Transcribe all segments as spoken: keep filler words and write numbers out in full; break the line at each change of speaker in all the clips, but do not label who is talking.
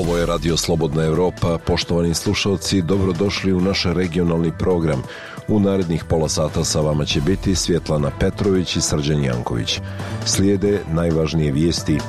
Ovo je Radio Slobodna Evropa. Poštovani slušalci, dobrodošli u naš regionalni program. U narednih pola sata sa vama će biti Svjetlana Petrović i Srđan Janković. Slijede najvažnije vijesti.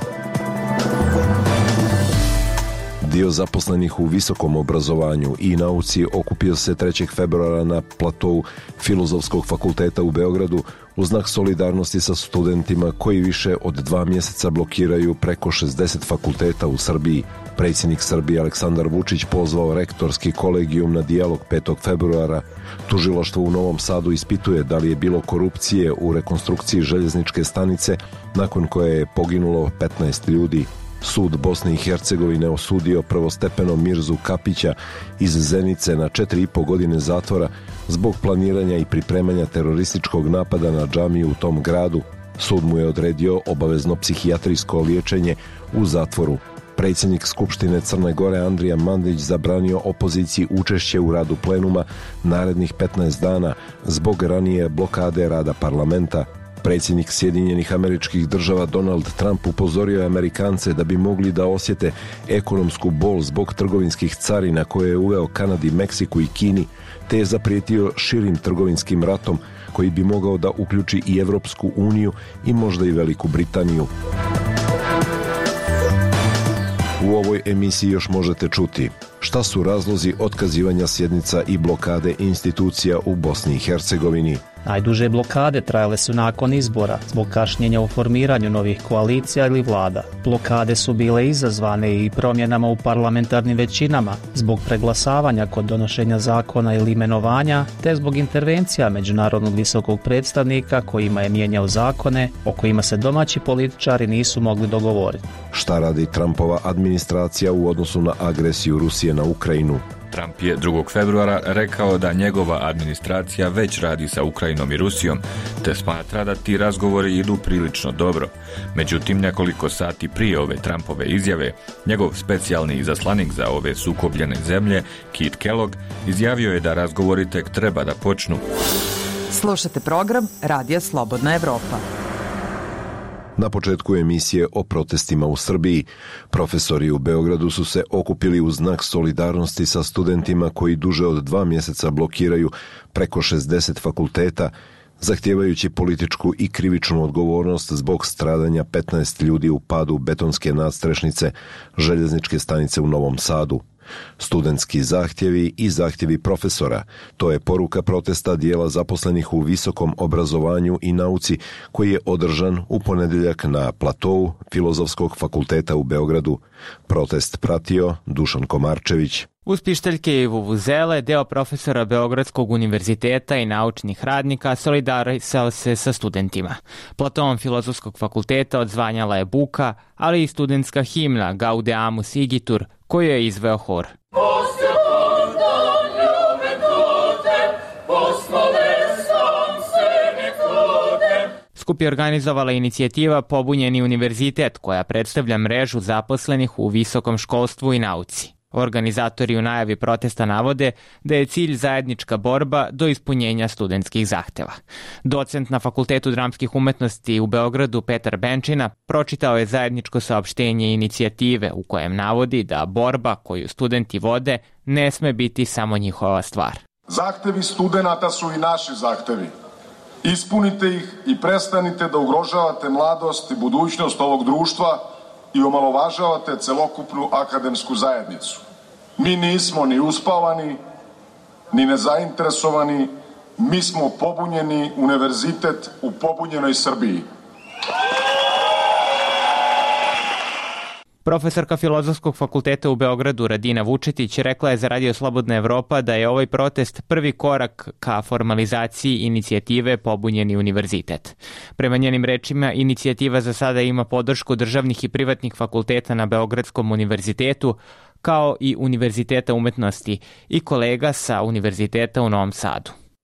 Dio zaposlenih u visokom obrazovanju i nauci okupio se trećeg februara na platou Filozofskog fakulteta u Beogradu u znak solidarnosti sa studentima koji više od dva mjeseca blokiraju preko šezdeset fakulteta u Srbiji. Predsjednik Srbije Aleksandar Vučić pozvao rektorski kolegijum na dijalog petog februara. Tužilaštvo u Novom Sadu ispituje da li je bilo korupcije u rekonstrukciji željezničke stanice nakon koje je poginulo petnaest ljudi. Sud Bosne i Hercegovine osudio prvostepeno Mirzu Kapića iz Zenice na četiri i po godine zatvora zbog planiranja i pripremanja terorističkog napada na džamiju u tom gradu. Sud mu je odredio obavezno psihijatrijsko liječenje u zatvoru. Predsjednik Skupštine Crne Gore Andrija Mandić zabranio opoziciji učešće u radu plenuma narednih petnaest dana zbog ranije blokade rada parlamenta. Predsjednik Sjedinjenih Američkih Država Donald Trump upozorio je Amerikance da bi mogli da osjete ekonomsku bol zbog trgovinskih carina koje je uveo Kanadi, Meksiku i Kini, te je zaprijetio širim trgovinskim ratom koji bi mogao da uključi i Evropsku uniju i možda i Veliku Britaniju. U ovoj emisiji još možete čuti šta su razlozi otkazivanja sjednica i blokade institucija u Bosni i Hercegovini.
Najduže blokade trajale su nakon izbora zbog kašnjenja u formiranju novih koalicija ili vlada. Blokade su bile izazvane i promjenama u parlamentarnim većinama zbog preglasavanja kod donošenja zakona ili imenovanja, te zbog intervencija međunarodnog visokog predstavnika kojima je mijenjao zakone o kojima se domaći političari nisu mogli dogovoriti.
Šta radi Trumpova administracija u odnosu na agresiju Rusije na Ukrajinu?
Trump je drugog februara rekao da njegova administracija već radi sa Ukrajinom i Rusijom, te smatra da ti razgovori idu prilično dobro. Međutim, nekoliko sati prije ove Trumpove izjave, njegov specijalni izaslanik za ove sukobljene zemlje, Kit Kellogg, izjavio je da razgovori tek treba da počnu.
Slušate program Radija Slobodna Evropa.
Na početku emisije o protestima u Srbiji, profesori u Beogradu su se okupili u znak solidarnosti sa studentima koji duže od dva mjeseca blokiraju preko šezdeset fakulteta, zahtijevajući političku i krivičnu odgovornost zbog stradanja petnaest ljudi u padu betonske nadstrešnice željezničke stanice u Novom Sadu. Studentski zahtjevi i zahtjevi profesora, to je poruka protesta dijela zaposlenih u visokom obrazovanju i nauci koji je održan u ponedjeljak na platou Filozofskog fakulteta u Beogradu. Protest pratio Dušan Komarčević.
Uz pištaljke i vuvuzele, deo profesora Beogradskog univerziteta i naučnih radnika solidarisao se sa studentima. Platoom Filozofskog fakulteta odzvanjala je buka, ali i studentska himna Gaudeamus Igitur, koju je izveo hor. Skup je organizovala inicijativa Pobunjeni univerzitet, koja predstavlja mrežu zaposlenih u visokom školstvu i nauci. Organizatori u najavi protesta navode da je cilj zajednička borba do ispunjenja studentskih zahteva. Docent na Fakultetu dramskih umetnosti u Beogradu Petar Benčina pročitao je zajedničko saopštenje inicijative u kojem navodi da borba koju studenti vode ne sme biti samo njihova stvar.
Zahtevi studenata su i naši zahtevi. Ispunite ih i prestanite da ugrožavate mladost i budućnost ovog društva i omalovažavate celokupnu akademsku zajednicu. Mi nismo ni uspavani, ni nezainteresovani, mi smo pobunjeni univerzitet u pobunjenoj Srbiji.
Profesorka Filozofskog fakulteta u Beogradu Radina Vučetić rekla je za Radio Slobodna Evropa da je ovaj protest prvi korak ka formalizaciji inicijative Pobunjeni univerzitet. Prema njenim rečima, inicijativa za sada ima podršku državnih i privatnih fakulteta na Beogradskom univerzitetu, kao i Univerziteta umetnosti i kolega sa Univerziteta u Novom Sadu.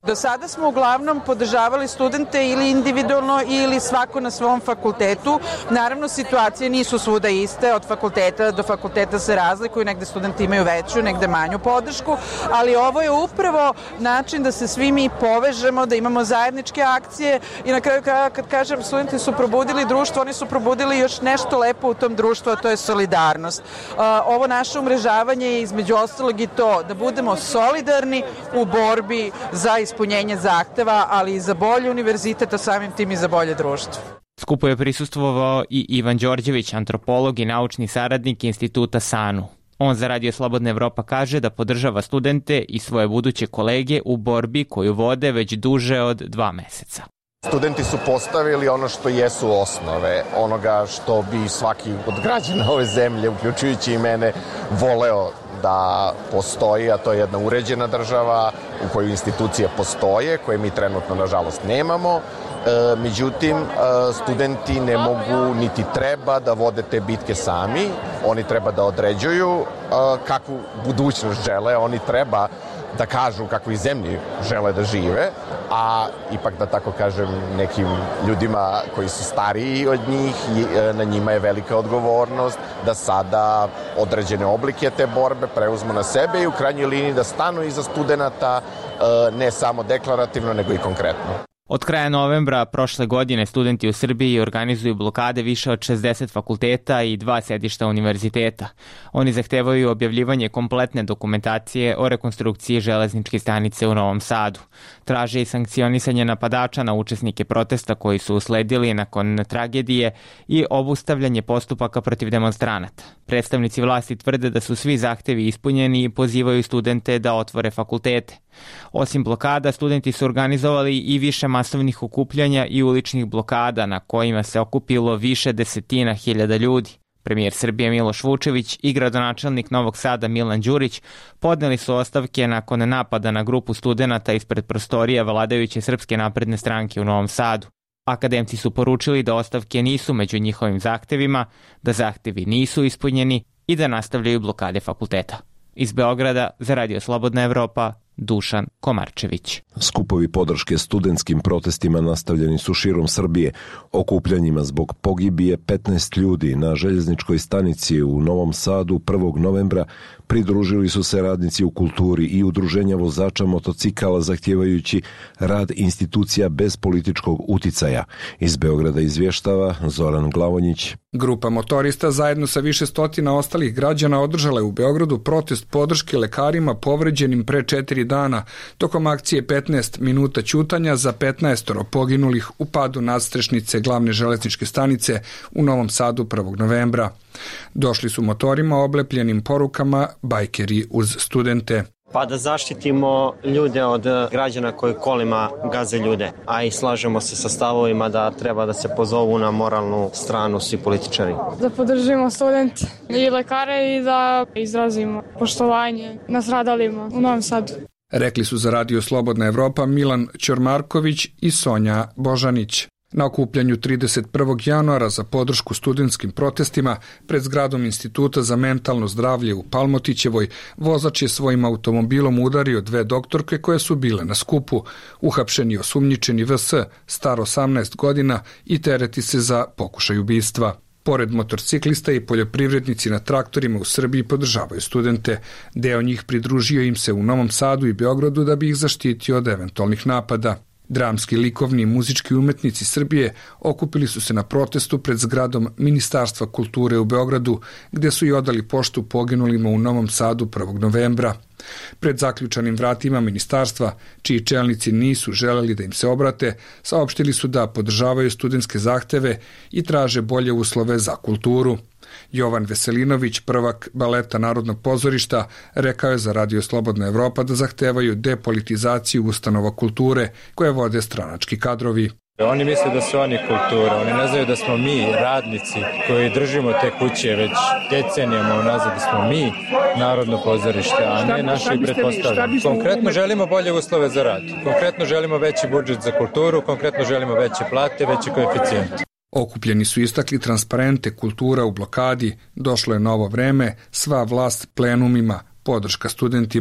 Do sada smo uglavnom podržavali studente ili individualno ili svako na svom fakultetu. Naravno, situacije nisu svuda iste, od fakulteta do fakulteta se razlikuju, negde studenti imaju veću, negde manju podršku, ali ovo je upravo način da se svi mi povežemo, da imamo zajedničke akcije i na kraju kad kažem studenti su probudili društvo, oni su probudili još nešto lepo u tom društvu, a to je solidarnost. Ovo naše umrežavanje je između ostalog i to, da budemo solidarni u borbi za ispunjenje zahteva, ali i za bolji univerzitet, a samim tim i za bolje društvo.
Skupu je prisustvovao i Ivan Đorđević, antropolog i naučni saradnik Instituta SANU. On za Radio Slobodna Evropa kaže da podržava studente i svoje buduće kolege u borbi koju vode već duže od dva meseca.
Studenti su postavili ono što jesu osnove, onoga što bi svaki od građana ove zemlje, uključujući i mene, voleo da postoji, a to je jedna uređena država u kojoj institucije postoje, koje mi trenutno, nažalost, nemamo. E, međutim, e, studenti ne mogu niti treba da vode te bitke sami. Oni treba da određuju e, kakvu budućnost žele, oni treba da kažu u kakvoj zemlji žele da žive, a ipak da tako kažem nekim ljudima koji su stariji od njih, na njima je velika odgovornost da sada određene oblike te borbe preuzmu na sebe i u krajnjoj liniji da stanu iza studenata ne samo deklarativno nego i konkretno.
Od kraja novembra prošle godine studenti u Srbiji organizuju blokade više od šezdeset fakulteta i dva sedišta univerziteta. Oni zahtevaju objavljivanje kompletne dokumentacije o rekonstrukciji železničke stanice u Novom Sadu. Traže i sankcionisanje napadača na učesnike protesta koji su usledili nakon tragedije i obustavljanje postupaka protiv demonstranata. Predstavnici vlasti tvrde da su svi zahtevi ispunjeni i pozivaju studente da otvore fakultete. Osim blokada, studenti su organizovali i više masovnih okupljanja i uličnih blokada na kojima se okupilo više desetina hiljada ljudi. Premijer Srbije Miloš Vučević i gradonačelnik Novog Sada Milan Đurić podneli su ostavke nakon napada na grupu studenata ispred prostorija vladajuće Srpske napredne stranke u Novom Sadu. Akademci su poručili da ostavke nisu među njihovim zahtevima, da zahtevi nisu ispunjeni i da nastavljaju blokade fakulteta. Iz Beograda za Radio Slobodna Evropa, Dušan Komarčević.
Skupovi podrške studentskim protestima nastavljeni su širom Srbije. Okupljanjima zbog pogibije petnaest ljudi na željezničkoj stanici u Novom Sadu prvog novembra pridružili su se radnici u kulturi i udruženja vozača motocikala zahtjevajući rad institucija bez političkog uticaja. Iz Beograda izvještava Zoran Glavonjić.
Grupa motorista zajedno sa više stotina ostalih građana održala je u Beogradu protest podrške lekarima povređenim pre četiri dana tokom akcije petnaest minuta ćutanja za petnaestoro poginulih u padu nadstrešnice glavne železničke stanice u Novom Sadu prvog novembra. Došli su motorima oblepljenim porukama bajkeri uz studente.
Pa da zaštitimo ljude od građana koji kolima gaze ljude, a i slažemo se sa stavovima da treba da se pozovu na moralnu stranu svi političari.
Da podržimo studente i lekare i da izrazimo poštovanje nastradalima u Novom Sadu.
Rekli su za Radio Slobodna Evropa Milan Ćormarković i Sonja Božanić. Na okupljanju trideset prvog januara za podršku studentskim protestima pred zgradom Instituta za mentalno zdravlje u Palmotićevoj vozač je svojim automobilom udario dve doktorke koje su bile na skupu. Uhapšen je osumnjičeni V S, star osamnaest godina i tereti se za pokušaj ubistva. Pored motorciklista i poljoprivrednici na traktorima u Srbiji podržavaju studente. Deo njih pridružio im se u Novom Sadu i Beogradu da bi ih zaštitio od eventualnih napada. Dramski, likovni i muzički umetnici Srbije okupili su se na protestu pred zgradom Ministarstva kulture u Beogradu, gde su i odali poštu poginulima u Novom Sadu prvog novembra. Pred zaključanim vratima ministarstva, čiji čelnici nisu želeli da im se obrate, saopštili su da podržavaju studentske zahteve i traže bolje uslove za kulturu. Jovan Veselinović, prvak baleta Narodnog pozorišta, rekao je za Radio Slobodna Evropa da zahtevaju depolitizaciju ustanova kulture koje vode stranački kadrovi.
Oni misle da su oni kultura, oni ne znaju da smo mi radnici koji držimo te kuće već decenijama unazad, da smo mi Narodno pozorište, a ne naši pretpostavljeni. Konkretno želimo bolje uslove za rad, konkretno želimo veći budžet za kulturu, konkretno želimo veće plate, veći koeficijent.
Okupljeni su istakli transparente kultura u blokadi, došlo je novo vreme, sva vlast plenumima, podrška studentima.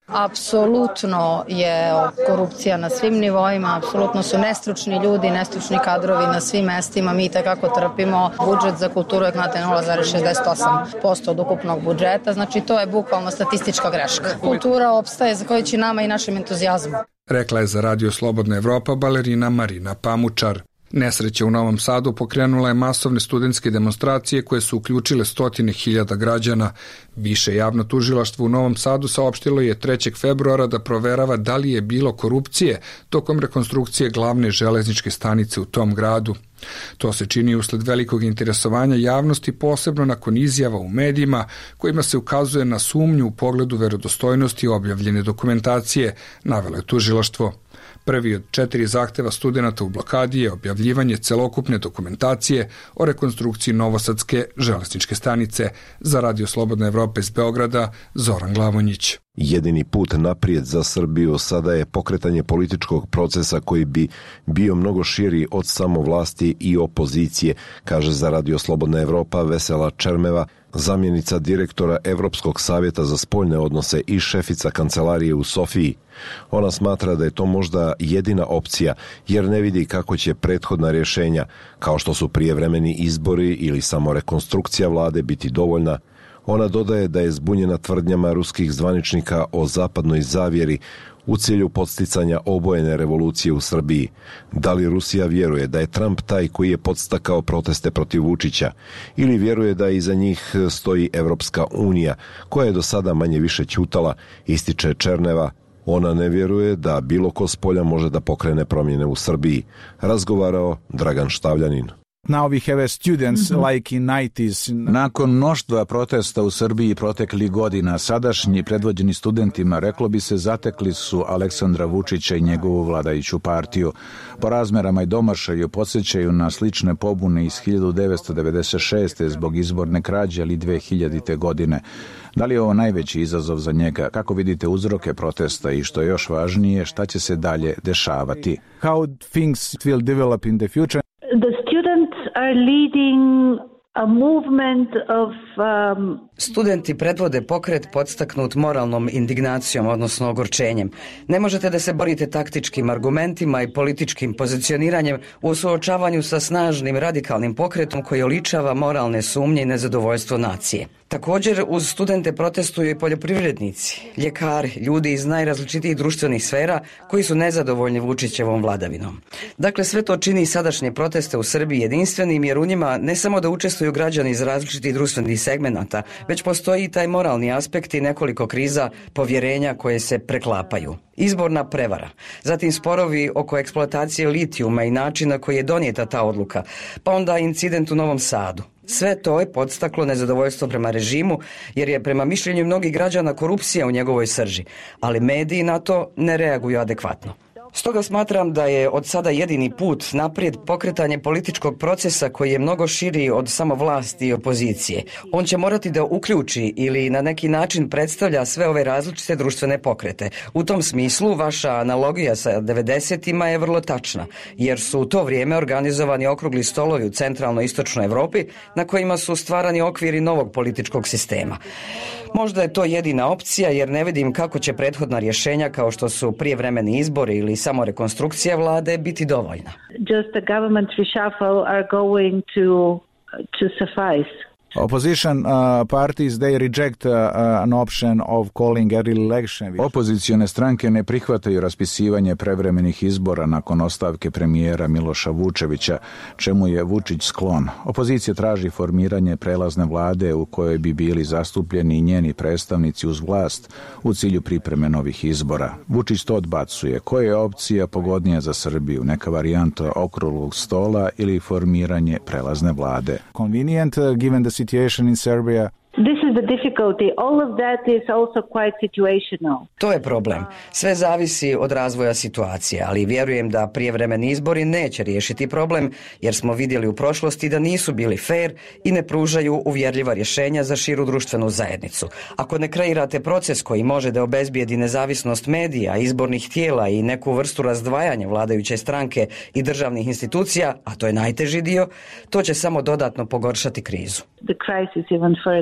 Apsolutno je korupcija na svim nivoima, apsolutno su nestručni ljudi, nestručni kadrovi na svim mestima. Mi tekako trpimo. Budžet za kulturu je znate nula zarez šezdeset osam posto od ukupnog budžeta, znači to je bukvalno statistička greška. Kultura opstaje zahvaljujući nama i našem entuzijazmu.
Rekla je za Radio Slobodna Evropa balerina Marina Pamučar. Nesreća u Novom Sadu pokrenula je masovne studentske demonstracije koje su uključile stotine hiljada građana. Više javno tužilaštvo u Novom Sadu saopštilo je trećeg februara da proverava da li je bilo korupcije tokom rekonstrukcije glavne železničke stanice u tom gradu. To se čini usled velikog interesovanja javnosti, posebno nakon izjava u medijima kojima se ukazuje na sumnju u pogledu verodostojnosti objavljene dokumentacije, navelo je tužilaštvo. Prvi od četiri zahteva studenata u blokadi je objavljivanje celokupne dokumentacije o rekonstrukciji Novosadske železničke stanice. Za Radio Slobodna Evropa iz Beograda, Zoran Glavonjić.
Jedini put naprijed za Srbiju sada je pokretanje političkog procesa koji bi bio mnogo širi od samovlasti i opozicije, kaže za Radio Slobodna Evropa Vesela Čermeva, zamjenica direktora Evropskog savjeta za spoljne odnose i šefica kancelarije u Sofiji. Ona smatra da je to možda jedina opcija, jer ne vidi kako će prethodna rješenja, kao što su prijevremeni izbori ili samo rekonstrukcija vlade, biti dovoljna. Ona dodaje da je zbunjena tvrdnjama ruskih zvaničnika o zapadnoj zavjeri u cilju podsticanja obojene revolucije u Srbiji. Da li Rusija vjeruje da je Trump taj koji je podstakao proteste protiv Vučića ili vjeruje da iza njih stoji Evropska unija, koja je do sada manje više ćutala, ističe Černeva. Ona ne vjeruje da bilo ko s polja može da pokrene promjene u Srbiji. Razgovarao Dragan Štavljanin.
Now we have students mm-hmm. like in nineties.
Nakon mnoštva protesta u Srbiji proteklih godina, sadašnji predvođeni studentima, reklo bi se, zatekli su Aleksandra Vučića i njegovu vladajuću partiju. Po razmerama i domašaju podsjećaju na slične pobune iz hiljadu devetsto devedeset šeste zbog izborne krađe ili dve hiljadite godine. Da li je ovo najveći izazov za njega? Kako vidite uzroke protesta i što je još važnije, šta će se dalje dešavati?
How things will develop in the future?
The students are leading a movement of um...
Studenti predvode pokret podstaknut moralnom indignacijom, odnosno ogorčenjem. Ne možete da se borite taktičkim argumentima i političkim pozicioniranjem u suočavanju sa snažnim radikalnim pokretom koji oličava moralne sumnje i nezadovoljstvo nacije. Također, uz studente protestuju i poljoprivrednici, ljekari, ljudi iz najrazličitijih društvenih sfera koji su nezadovoljni Vučićevom vladavinom. Dakle, sve to čini sadašnje proteste u Srbiji jedinstvenim, jer u njima ne samo da učestvuju građani iz različitih društvenih segmenata, već postoji i taj moralni aspekt i nekoliko kriza povjerenja koje se preklapaju. Izborna prevara, zatim sporovi oko eksploatacije litijuma i načina koji je donijeta ta odluka, pa onda incident u Novom Sadu. Sve to je podstaklo nezadovoljstvo prema režimu, jer je prema mišljenju mnogih građana korupcija u njegovoj srži, ali mediji na to ne reaguju adekvatno. Stoga smatram da je od sada jedini put naprijed pokretanje političkog procesa koji je mnogo širi od samo vlasti i opozicije. On će morati da uključi ili na neki način predstavlja sve ove različite društvene pokrete. U tom smislu vaša analogija sa devedesetima je vrlo tačna, jer su u to vrijeme organizovani okrugli stolovi u centralno-istočnoj Evropi na kojima su stvarani okviri novog političkog sistema. Možda je to jedina opcija, jer ne vidim kako će prethodna rješenja kao što su prijevremeni izbori ili samo rekonstrukcija vlade biti dovoljna.
Just the government reshuffle are going to to suffice.
Opposition uh, parties, they reject uh, an option of calling early election.
Opozicione stranke ne prihvataju raspisivanje prevremenih izbora nakon ostavke premijera Miloša Vučevića, čemu je Vučić sklon. Opozicija traži formiranje prelazne vlade u kojoj bi bili zastupljeni i njeni predstavnici uz vlast u cilju pripreme novih izbora. Vučić to odbacuje. Koja je opcija pogodnija za Srbiju? Neka varijanta okruglog stola ili formiranje prelazne vlade?
Convenient, uh, given the situation in Serbia.
This is the difficulty. All of that is also quite situational.
To je problem. Sve zavisi od razvoja situacije, ali vjerujem da prijevremeni izbori neće riješiti problem, jer smo vidjeli u prošlosti da nisu bili fair i ne pružaju uvjerljiva rješenja za širu društvenu zajednicu. Ako ne kreirate proces koji može da obezbijedi nezavisnost medija, izbornih tijela i neku vrstu razdvajanja vladajuće stranke i državnih institucija, a to je najteži dio, to će samo dodatno pogoršati krizu.
The crisis even further.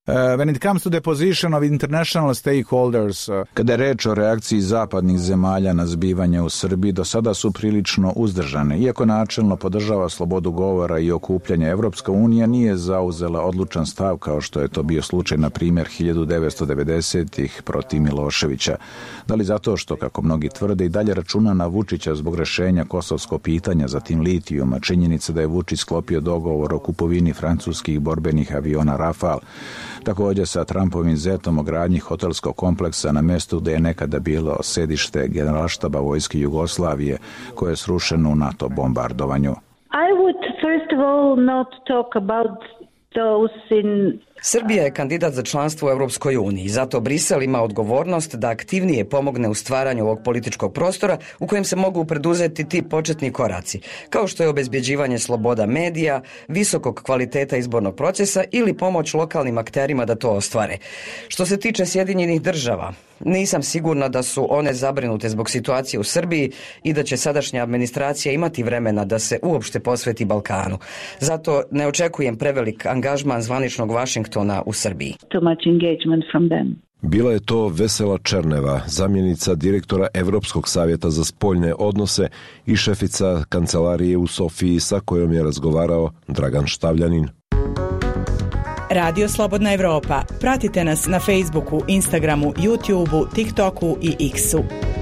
Uh, when it comes to the position of international stakeholders, uh...
Kada je reč o reakciji zapadnih zemalja na zbivanje u Srbiji, do sada su prilično uzdržane. Iako načelno podržava slobodu govora i okupljanja, Evropska unija nije zauzela odlučan stav kao što je to bio slučaj na primjer hiljadu devetsto devedesetih protiv Miloševića. Da li zato što, kako mnogi tvrde, i dalje računa na Vučića zbog rešenja kosovskog pitanja, zatim litijuma, činjenica da je Vučić sklopio dogovor o kupovini francuskih borbenih aviona Rafale, također sa Trumpovim zetom o gradnji hotelskog kompleksa na mjestu gdje je nekada bilo sedište generalštaba vojske Jugoslavije koje je srušeno u NATO bombardovanju.
I would first of all not talk about those in
Srbija je kandidat za članstvo u Europskoj uniji, zato Brisel ima odgovornost da aktivnije pomogne u stvaranju ovog političkog prostora u kojem se mogu preduzeti ti početni koraci, kao što je obezbjeđivanje sloboda medija, visokog kvaliteta izbornog procesa ili pomoć lokalnim akterima da to ostvare. Što se tiče Sjedinjenih država, nisam sigurna da su one zabrinute zbog situacije u Srbiji i da će sadašnja administracija imati vremena da se uopšte posveti Balkanu. Zato ne očekujem prevelik angažman zvaničnog Vašingtona u Srbiji.
Too much engagement from them.
Bila je to Vesela Černeva, zamjenica direktora Evropskog savjeta za spoljne odnose i šefica kancelarije u Sofiji sa kojom je razgovarao Dragan Štavljanin.
Radio Slobodna Evropa. Pratite nas na Facebooku, Instagramu, YouTubeu, TikToku i X-u.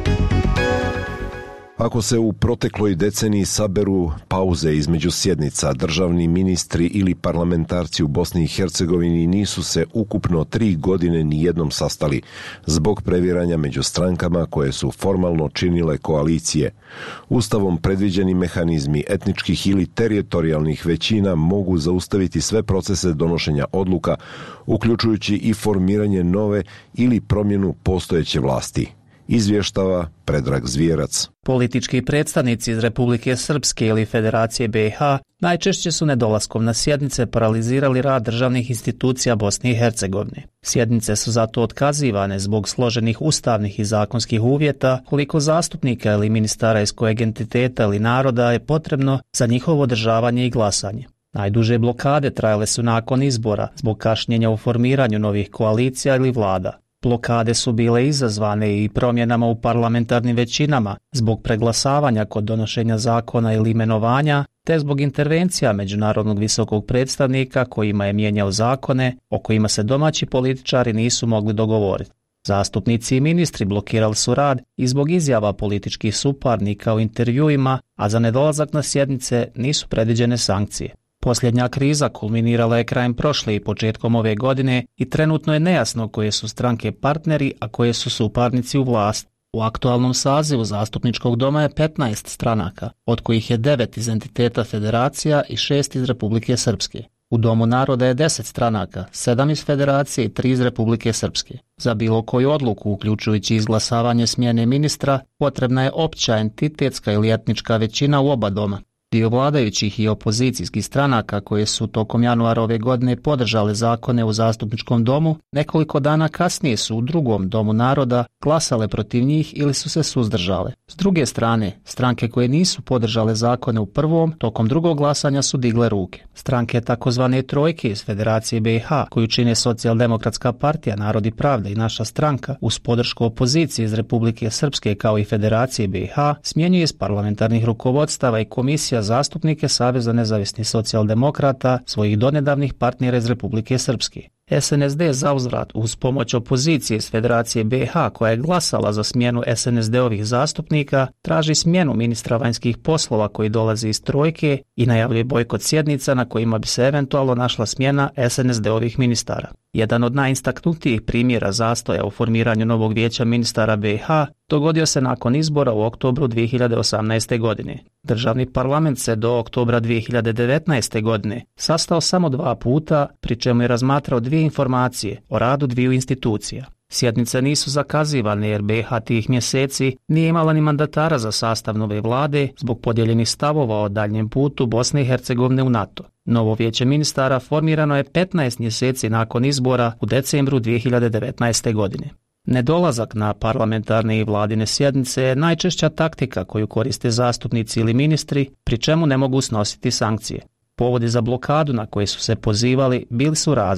Ako se u protekloj deceniji saberu pauze između sjednica, državni ministri ili parlamentarci u Bosni i Hercegovini nisu se ukupno tri godine nijednom sastali zbog previranja među strankama koje su formalno činile koalicije. Ustavom predviđeni mehanizmi etničkih ili teritorijalnih većina mogu zaustaviti sve procese donošenja odluka, uključujući i formiranje nove ili promjenu postojeće vlasti. Izvještava Predrag Zvijerac.
Politički predstavnici iz Republike Srpske ili Federacije B i H najčešće su nedolaskom na sjednice paralizirali rad državnih institucija Bosne i Hercegovine. Sjednice su zato otkazivane zbog složenih ustavnih i zakonskih uvjeta, koliko zastupnika ili ministara iz kojeg entiteta ili naroda je potrebno za njihovo održavanje i glasanje. Najduže blokade trajale su nakon izbora zbog kašnjenja u formiranju novih koalicija ili vlada. Blokade su bile izazvane i promjenama u parlamentarnim većinama zbog preglasavanja kod donošenja zakona ili imenovanja, te zbog intervencija međunarodnog visokog predstavnika kojima je mijenjao zakone o kojima se domaći političari nisu mogli dogovoriti. Zastupnici i ministri blokirali su rad i zbog izjava političkih suparnika u intervjuima, a za nedolazak na sjednice nisu predviđene sankcije. Posljednja kriza kulminirala je krajem prošle i početkom ove godine i trenutno je nejasno koje su stranke partneri, a koje su suparnici u vlast. U aktualnom sazivu zastupničkog doma je petnaest stranaka, od kojih je devet iz entiteta federacija i šest iz Republike Srpske. U Domu naroda je deset stranaka, sedam iz federacije i tri iz Republike Srpske. Za bilo koju odluku, uključujući izglasavanje smjene ministra, potrebna je opća entitetska ili etnička većina u oba doma. Dio vladajućih i opozicijskih stranaka koje su tokom januara ove godine podržale zakone u zastupničkom domu, nekoliko dana kasnije su u drugom Domu naroda glasale protiv njih ili su se suzdržale. S druge strane, stranke koje nisu podržale zakone u prvom, tokom drugog glasanja su digle ruke. Stranke takozvane trojke iz Federacije B i H, koju čine Socijaldemokratska partija, Narod i pravda i Naša stranka, uz podršku opozicije iz Republike Srpske kao i Federacije B i H, smjenjuje iz parlamentarnih rukovodstava i komisija zastupnike Saveza nezavisnih socijaldemokrata, svojih donedavnih partnera iz Republike Srpske. S N S D zauzvrat uz pomoć opozicije iz Federacije B i H koja je glasala za smjenu S N S D-ovih zastupnika, traži smjenu ministra vanjskih poslova koji dolazi iz trojke i najavljuje bojkot sjednica na kojima bi se eventualno našla smjena S N S D-ovih ministara. Jedan od najistaknutijih primjera zastoja u formiranju novog vijeća ministara B i H dogodio se nakon izbora u oktobru dvije hiljade osamnaeste. godine. Državni parlament se do oktobra dvije hiljade devetnaeste. godine sastao samo dva puta, pri čemu je razmatrao dvije informacije o radu dviju institucija. Sjednice nisu zakazivane jer B i H tih mjeseci nije imala ni mandatara za sastav nove vlade zbog podijeljenih stavova o daljnjem putu Bosne i Hercegovine u NATO. Novo vijeće ministara formirano je petnaest mjeseci nakon izbora u decembru dvije hiljade devetnaeste. godine. Nedolazak na parlamentarne i vladine sjednice je najčešća taktika koju koriste zastupnici ili ministri, pri čemu ne mogu snositi sankcije. Povodi za blokadu na koje su se pozivali bili su razni.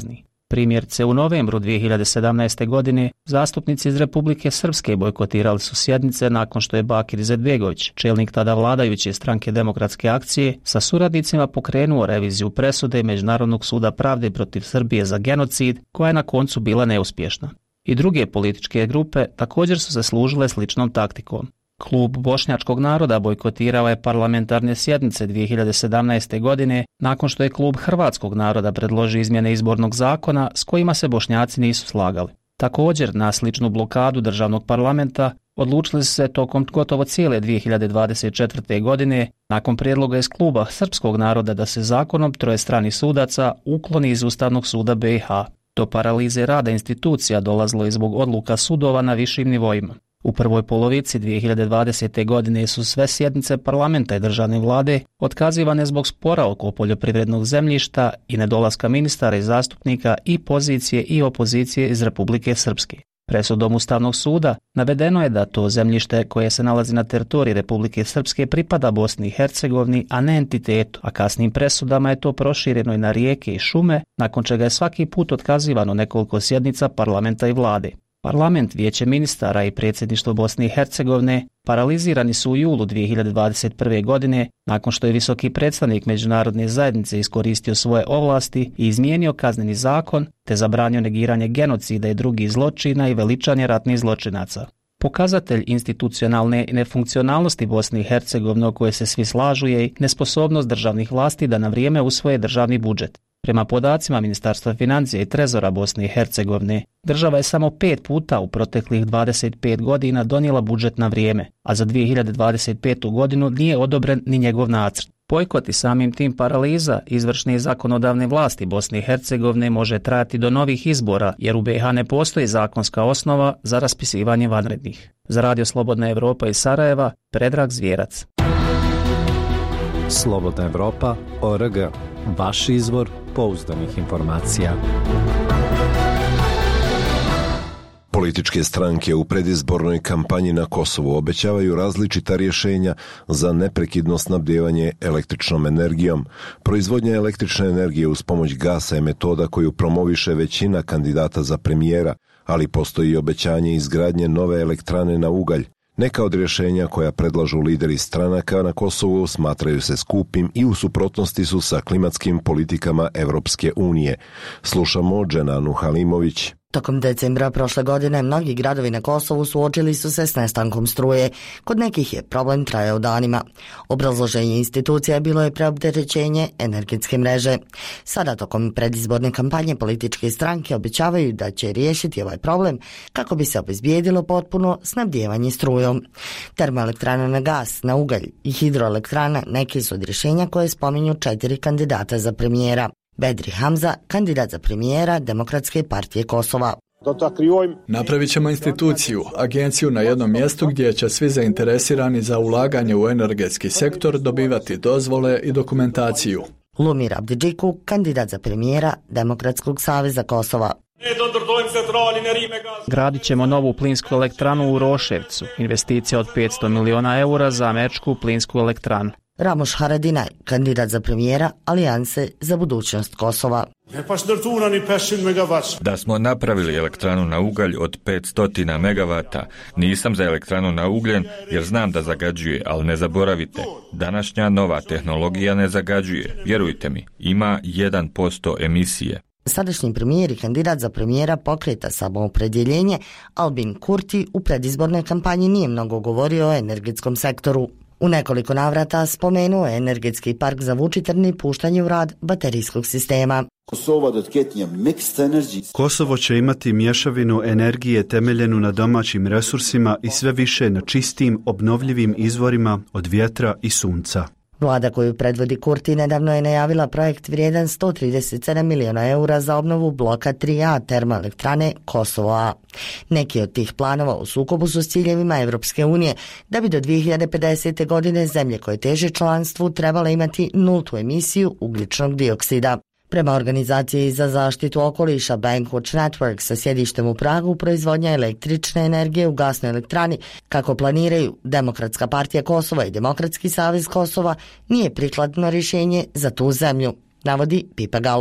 Primjerice, u novembru dvije hiljade sedamnaeste. godine zastupnici iz Republike Srpske bojkotirali su sjednice nakon što je Bakir Izetbegović, čelnik tada vladajuće stranke Demokratske akcije, sa suradnicima pokrenuo reviziju presude Međunarodnog suda pravde protiv Srbije za genocid, koja je na koncu bila neuspješna. I druge političke grupe također su se služile sličnom taktikom. Klub Bošnjačkog naroda bojkotirao je parlamentarne sjednice dvije hiljade sedamnaeste. godine nakon što je Klub Hrvatskog naroda predložio izmjene izbornog zakona s kojima se Bošnjaci nisu slagali. Također, na sličnu blokadu državnog parlamenta odlučili su se tokom gotovo cijele dvije hiljade dvadeset četvrte. godine nakon prijedloga iz Kluba Srpskog naroda da se zakonom trojestranih sudaca ukloni iz Ustavnog suda B i H. Do paralize rada institucija dolazilo je zbog odluka sudova na višim nivoima. U prvoj polovici dvije hiljade dvadesete. godine su sve sjednice parlamenta i državne vlade otkazivane zbog spora oko poljoprivrednog zemljišta i nedolaska ministara i zastupnika i pozicije i opozicije iz Republike Srpske. Presudom Ustavnog suda navedeno je da to zemljište koje se nalazi na teritoriji Republike Srpske pripada Bosni i Hercegovini, a ne entitetu, a kasnim presudama je to prošireno i na rijeke i šume, nakon čega je svaki put otkazivano nekoliko sjednica parlamenta i vlade. Parlament, Vijeće ministara i predsjedništvo Bosne i Hercegovine paralizirani su u julu dvije hiljade dvadeset prve. godine nakon što je visoki predstavnik međunarodne zajednice iskoristio svoje ovlasti i izmijenio kazneni zakon te zabranio negiranje genocida i drugih zločina i veličanje ratnih zločinaca. Pokazatelj institucionalne nefunkcionalnosti Bosne i Hercegovine o kojoj se svi slažu je i nesposobnost državnih vlasti da na vrijeme usvoje državni budžet. Prema podacima Ministarstva financija i Trezora Bosne i Hercegovine, država je samo pet puta u proteklih dvadeset pet godina donijela budžet na vrijeme, a za dvije hiljade dvadeset petu. godinu nije odobren ni njegov nacrt. Bojkot i samim tim paraliza izvršne i zakonodavne vlasti Bosne i Hercegovine može trajati do novih izbora, jer u B i H ne postoji zakonska osnova za raspisivanje vanrednih. Za Radio Slobodna Evropa iz Sarajeva, Predrag Zvjerac.
Slobodna Evropa, O R G. Vaš izvor pouzdanih informacija.
Političke stranke u predizbornoj kampanji na Kosovu obećavaju različita rješenja za neprekidno snabdijevanje električnom energijom. Proizvodnja električne energije uz pomoć gasa je metoda koju promoviše većina kandidata za premijera, ali postoji i obećanje izgradnje nove elektrane na ugalj. Neka od rješenja koja predlažu lideri stranaka na Kosovu smatraju se skupim i u suprotnosti su sa klimatskim politikama Evropske unije. Slušamo Dženanu Halimović.
Tokom decembra prošle godine mnogi gradovi na Kosovu suočili su se s nestankom struje. Kod nekih je problem trajao danima. Obrazloženje institucija bilo je preopterećenje energetske mreže. Sada tokom predizborne kampanje političke stranke obećavaju da će riješiti ovaj problem kako bi se obezbijedilo potpuno snabdijevanje strujom. Termoelektrana na gas, na ugalj i hidroelektrana neki su od rješenja koje spominju četiri kandidata za premijera. Bedri Hamza, kandidat za premijera Demokratske partije Kosova.
Napravit ćemo instituciju, agenciju na jednom mjestu gdje će svi zainteresirani za ulaganje u energetski sektor dobivati dozvole i dokumentaciju.
Lumir Abdidžiku, kandidat za premijera Demokratskog saveza Kosova.
Gradit ćemo novu plinsku elektranu u Roševcu, investicija od petsto miliona eura za američku plinsku elektranu.
Ramoš Haradinaj, kandidat za premijera Alijanse za budućnost Kosova.
Da smo napravili elektranu na ugalj od petsto megavata, nisam za elektranu na ugljen jer znam da zagađuje, ali ne zaboravite, današnja nova tehnologija ne zagađuje, vjerujte mi, ima jedan posto emisije.
Sadašnji premijer i kandidat za premijera pokreta Samoopredjeljenje Albin Kurti u predizbornoj kampanji nije mnogo govorio o energetskom sektoru. U nekoliko navrata spomenuo je energetski park za Vučitrn i puštanje u rad baterijskog sistema.
Kosovo će imati mješavinu energije temeljenu na domaćim resursima i sve više na čistim, obnovljivim izvorima od vjetra i sunca.
Vlada koju predvodi Kurti nedavno je najavila projekt vrijedan sto trideset sedam miliona eura za obnovu bloka tri A termoelektrane Kosovo A. Neki od tih planova u sukobu su s ciljevima Evropske unije, da bi do dvije hiljade pedesete. godine zemlje koje teže članstvu trebale imati nultu emisiju ugljičnog dioksida. Prema organizaciji za zaštitu okoliša Bankwatch Network sa sjedištem u Pragu, proizvodnja električne energije u gasnoj elektrani, kako planiraju Demokratska partija Kosova i Demokratski savez Kosova, nije prikladno rješenje za tu zemlju, navodi Pipa Galop.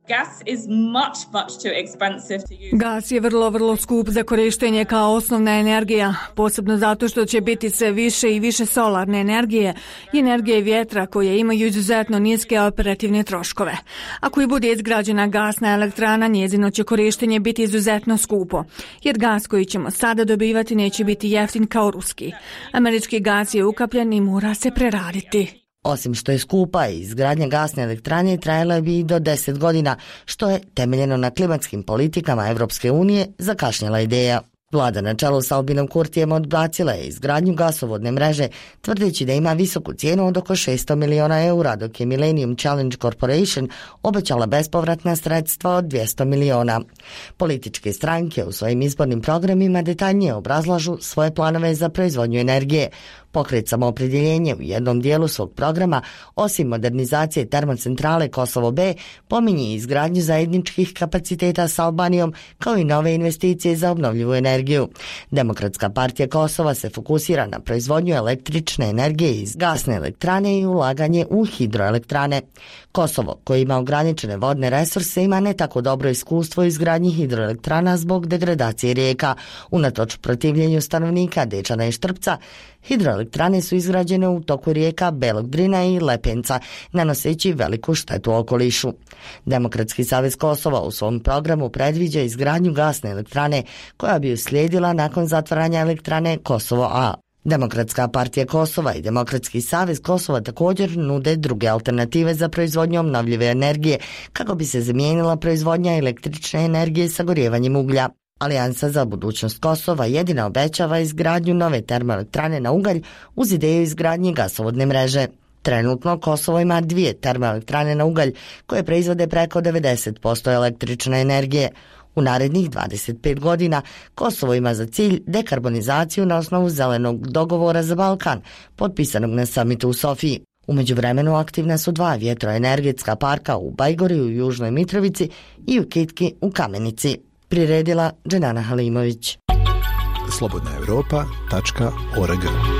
Gas je vrlo, vrlo skup za korištenje kao osnovna energija, posebno zato što će biti sve više i više solarne energije i energije vjetra koje imaju izuzetno niske operativne troškove. Ako i bude izgrađena gasna elektrana, njezino će korištenje biti izuzetno skupo, jer gas koji ćemo sada dobivati neće biti jeftin kao ruski. Američki gas je ukapljen i mora se preraditi.
Osim što je skupa, izgradnja gasne elektrane trajala bi i do deset godina, što je, temeljeno na klimatskim politikama Evropske unije, zakašnjela ideja. Vlada na čelu sa Albinom Kurtijem odbacila je izgradnju gasovodne mreže, tvrdeći da ima visoku cijenu od oko šesto miliona eura, dok je Millennium Challenge Corporation obećala bespovratna sredstva od dvjesto miliona. Političke stranke u svojim izbornim programima detaljnije obrazlažu svoje planove za proizvodnju energije. Pokret Samoopredjeljenje u jednom dijelu svog programa, osim modernizacije termocentrale Kosovo B, pominje izgradnju zajedničkih kapaciteta s Albanijom, kao i nove investicije za obnovljivu energiju. Demokratska partija Kosova se fokusira na proizvodnju električne energije iz gasne elektrane i ulaganje u hidroelektrane. Kosovo, koji ima ograničene vodne resurse, ima ne tako dobro iskustvo u izgradnji hidroelektrana zbog degradacije rijeka. Unatoč protivljenju stanovnika Dečana i Štrpca, hidroelektrane su izgrađene u toku rijeka Belog Drina i Lepenca, nanoseći veliku štetu okolišu. Demokratski savez Kosova u svom programu predviđa izgradnju gasne elektrane koja bi uslijedila nakon zatvaranja elektrane Kosovo A. Demokratska partija Kosova i Demokratski savez Kosova također nude druge alternative za proizvodnju obnovljive energije kako bi se zamijenila proizvodnja električne energije sagorijevanjem uglja. Alijansa za budućnost Kosova jedina obećava izgradnju nove termoelektrane na ugalj uz ideju izgradnje gasovodne mreže. Trenutno Kosovo ima dvije termoelektrane na ugalj koje proizvode preko devedeset posto električne energije. U narednih dvadeset pet godina Kosovo ima za cilj dekarbonizaciju na osnovu zelenog dogovora za Balkan, potpisanog na samitu u Sofiji. U međuvremenu aktivna su dva vjetroenergetska parka u Bajgori u Južnoj Mitrovici i u Kitki u Kamenici. Priredila Dženana Halimović.
slobodna europa tačka org.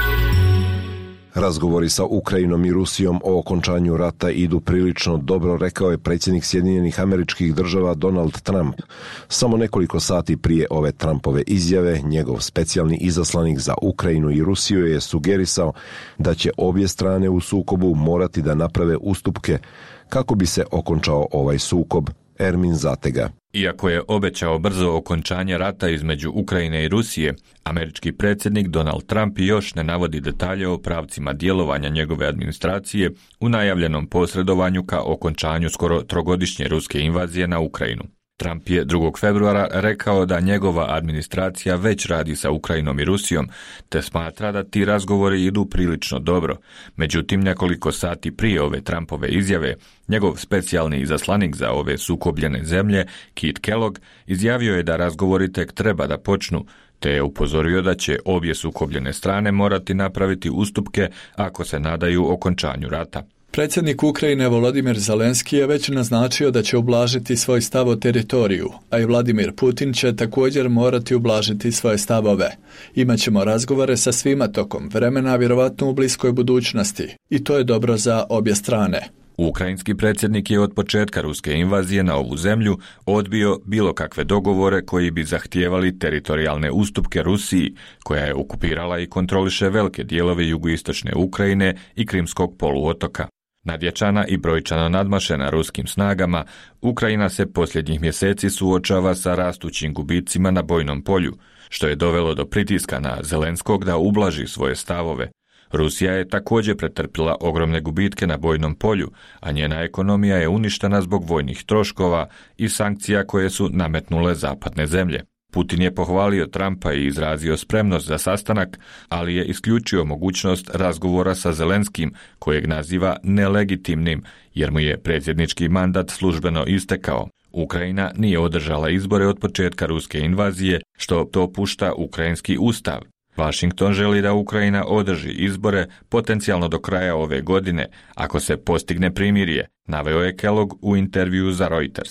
Razgovori sa Ukrajinom i Rusijom o okončanju rata idu prilično dobro, rekao je predsjednik Sjedinjenih Američkih Država Donald Trump. Samo nekoliko sati prije ove Trumpove izjave, njegov specijalni izaslanik za Ukrajinu i Rusiju je sugerisao da će obje strane u sukobu morati da naprave ustupke kako bi se okončao ovaj sukob. Ermin Zatega.
Iako je obećao brzo okončanje rata između Ukrajine i Rusije, američki predsjednik Donald Trump još ne navodi detalje o pravcima djelovanja njegove administracije u najavljenom posredovanju ka okončanju skoro trogodišnje ruske invazije na Ukrajinu. Trump je drugog februara rekao da njegova administracija već radi sa Ukrajinom i Rusijom, te smatra da ti razgovori idu prilično dobro. Međutim, nekoliko sati prije ove Trumpove izjave, njegov specijalni izaslanik za ove sukobljene zemlje, Kit Kellogg, izjavio je da razgovori tek treba da počnu, te je upozorio da će obje sukobljene strane morati napraviti ustupke ako se nadaju okončanju rata.
Predsjednik Ukrajine Volodimir Zelenski je već naznačio da će ublažiti svoj stav o teritoriju, a i Vladimir Putin će također morati ublažiti svoje stavove. Imaćemo razgovore sa svima tokom vremena, vjerovatno u bliskoj budućnosti, i to je dobro za obje strane.
Ukrajinski predsjednik je od početka ruske invazije na ovu zemlju odbio bilo kakve dogovore koji bi zahtijevali teritorijalne ustupke Rusiji, koja je okupirala i kontroliše velike dijelove jugoistočne Ukrajine i Krimskog poluotoka. Nadjačana i brojčano nadmašena ruskim snagama, Ukrajina se posljednjih mjeseci suočava sa rastućim gubicima na bojnom polju, što je dovelo do pritiska na Zelenskog da ublaži svoje stavove. Rusija je također pretrpila ogromne gubitke na bojnom polju, a njena ekonomija je uništena zbog vojnih troškova i sankcija koje su nametnule zapadne zemlje. Putin je pohvalio Trumpa i izrazio spremnost za sastanak, ali je isključio mogućnost razgovora sa Zelenskim, kojeg naziva nelegitimnim, jer mu je predsjednički mandat službeno istekao. Ukrajina nije održala izbore od početka ruske invazije, što dopušta ukrajinski ustav. Washington želi da Ukrajina održi izbore potencijalno do kraja ove godine, ako se postigne primirje, naveo je Kellogg u intervjuu za Reuters.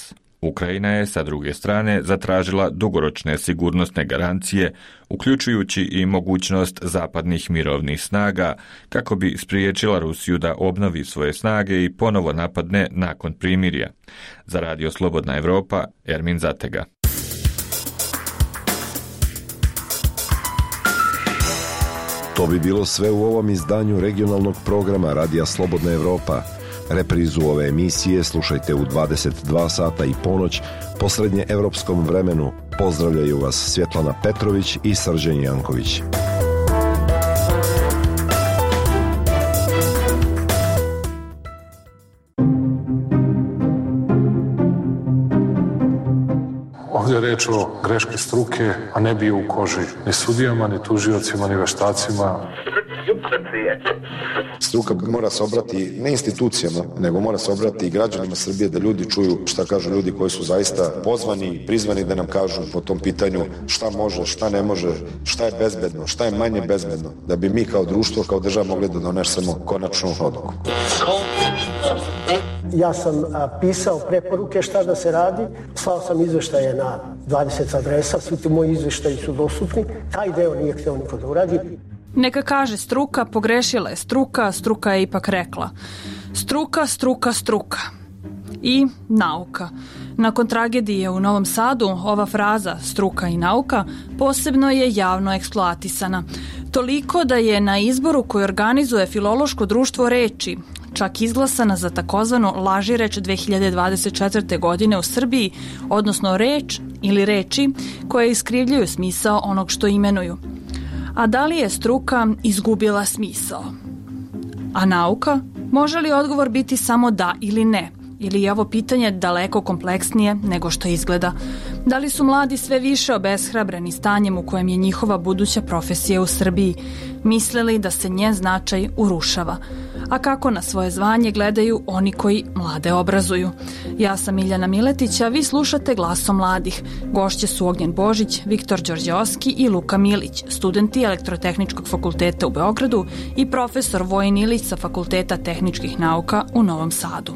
Ukrajina je, sa druge strane, zatražila dugoročne sigurnosne garancije, uključujući i mogućnost zapadnih mirovnih snaga, kako bi spriječila Rusiju da obnovi svoje snage i ponovo napadne nakon primirja. Za Radio Slobodna Evropa, Ermin Zatega.
To bi bilo sve u ovom izdanju regionalnog programa Radija Slobodna Evropa. Reprizu ove emisije slušajte u dvadeset dva sata i ponoć po srednjeevropskom vremenu. Pozdravljaju vas Svjetlana Petrović i Srđan Janković.
Ovdje je reč o greški struke, a ne bio u koži ni sudijama, ni tužiocima, ni veštacima.
Struka mora se obrati ne institucijama, nego mora se obrati i građanima Srbije, da ljudi čuju šta kažu ljudi koji su zaista pozvani, prizvani da nam kažu po tom pitanju šta može, šta ne može, šta je bezbedno, šta je manje bezbedno, da bi mi kao društvo, kao država mogli da donesemo konačnu odluku.
Ja sam a, pisao preporuke šta da se radi, slao sam izveštaje na dvadeset adresa, svi ti moji izveštaji su dostupni, taj deo nije hteo niko da uradi.
Neka kaže struka, pogrešila je struka, struka je ipak rekla. Struka, struka, struka. I nauka. Nakon tragedije u Novom Sadu, ova fraza struka i nauka posebno je javno eksploatisana. Toliko da je na izboru koji organizuje Filološko društvo reči čak izglasana za takozvanu laži reč dve hiljade dvadeset četvrte. godine u Srbiji, odnosno reč ili reči koje iskrivljuju smisao onog što imenuju. A da li je struka izgubila smisao? A nauka? Može li odgovor biti samo da ili ne? Ili je ovo pitanje daleko kompleksnije nego što izgleda? Da li su mladi sve više obeshrabreni stanjem u kojem je njihova buduća profesija u Srbiji, mislili da se njen značaj urušava? A kako na svoje zvanje gledaju oni koji mlade obrazuju? Ja sam Miljana Miletić, a vi slušate Glasom mladih. Gošće su Ognjen Božić, Viktor Đorđeovski i Luka Milić, studenti Elektrotehničkog fakulteta u Beogradu i profesor Vojin Ilić sa Fakulteta tehničkih nauka u Novom Sadu.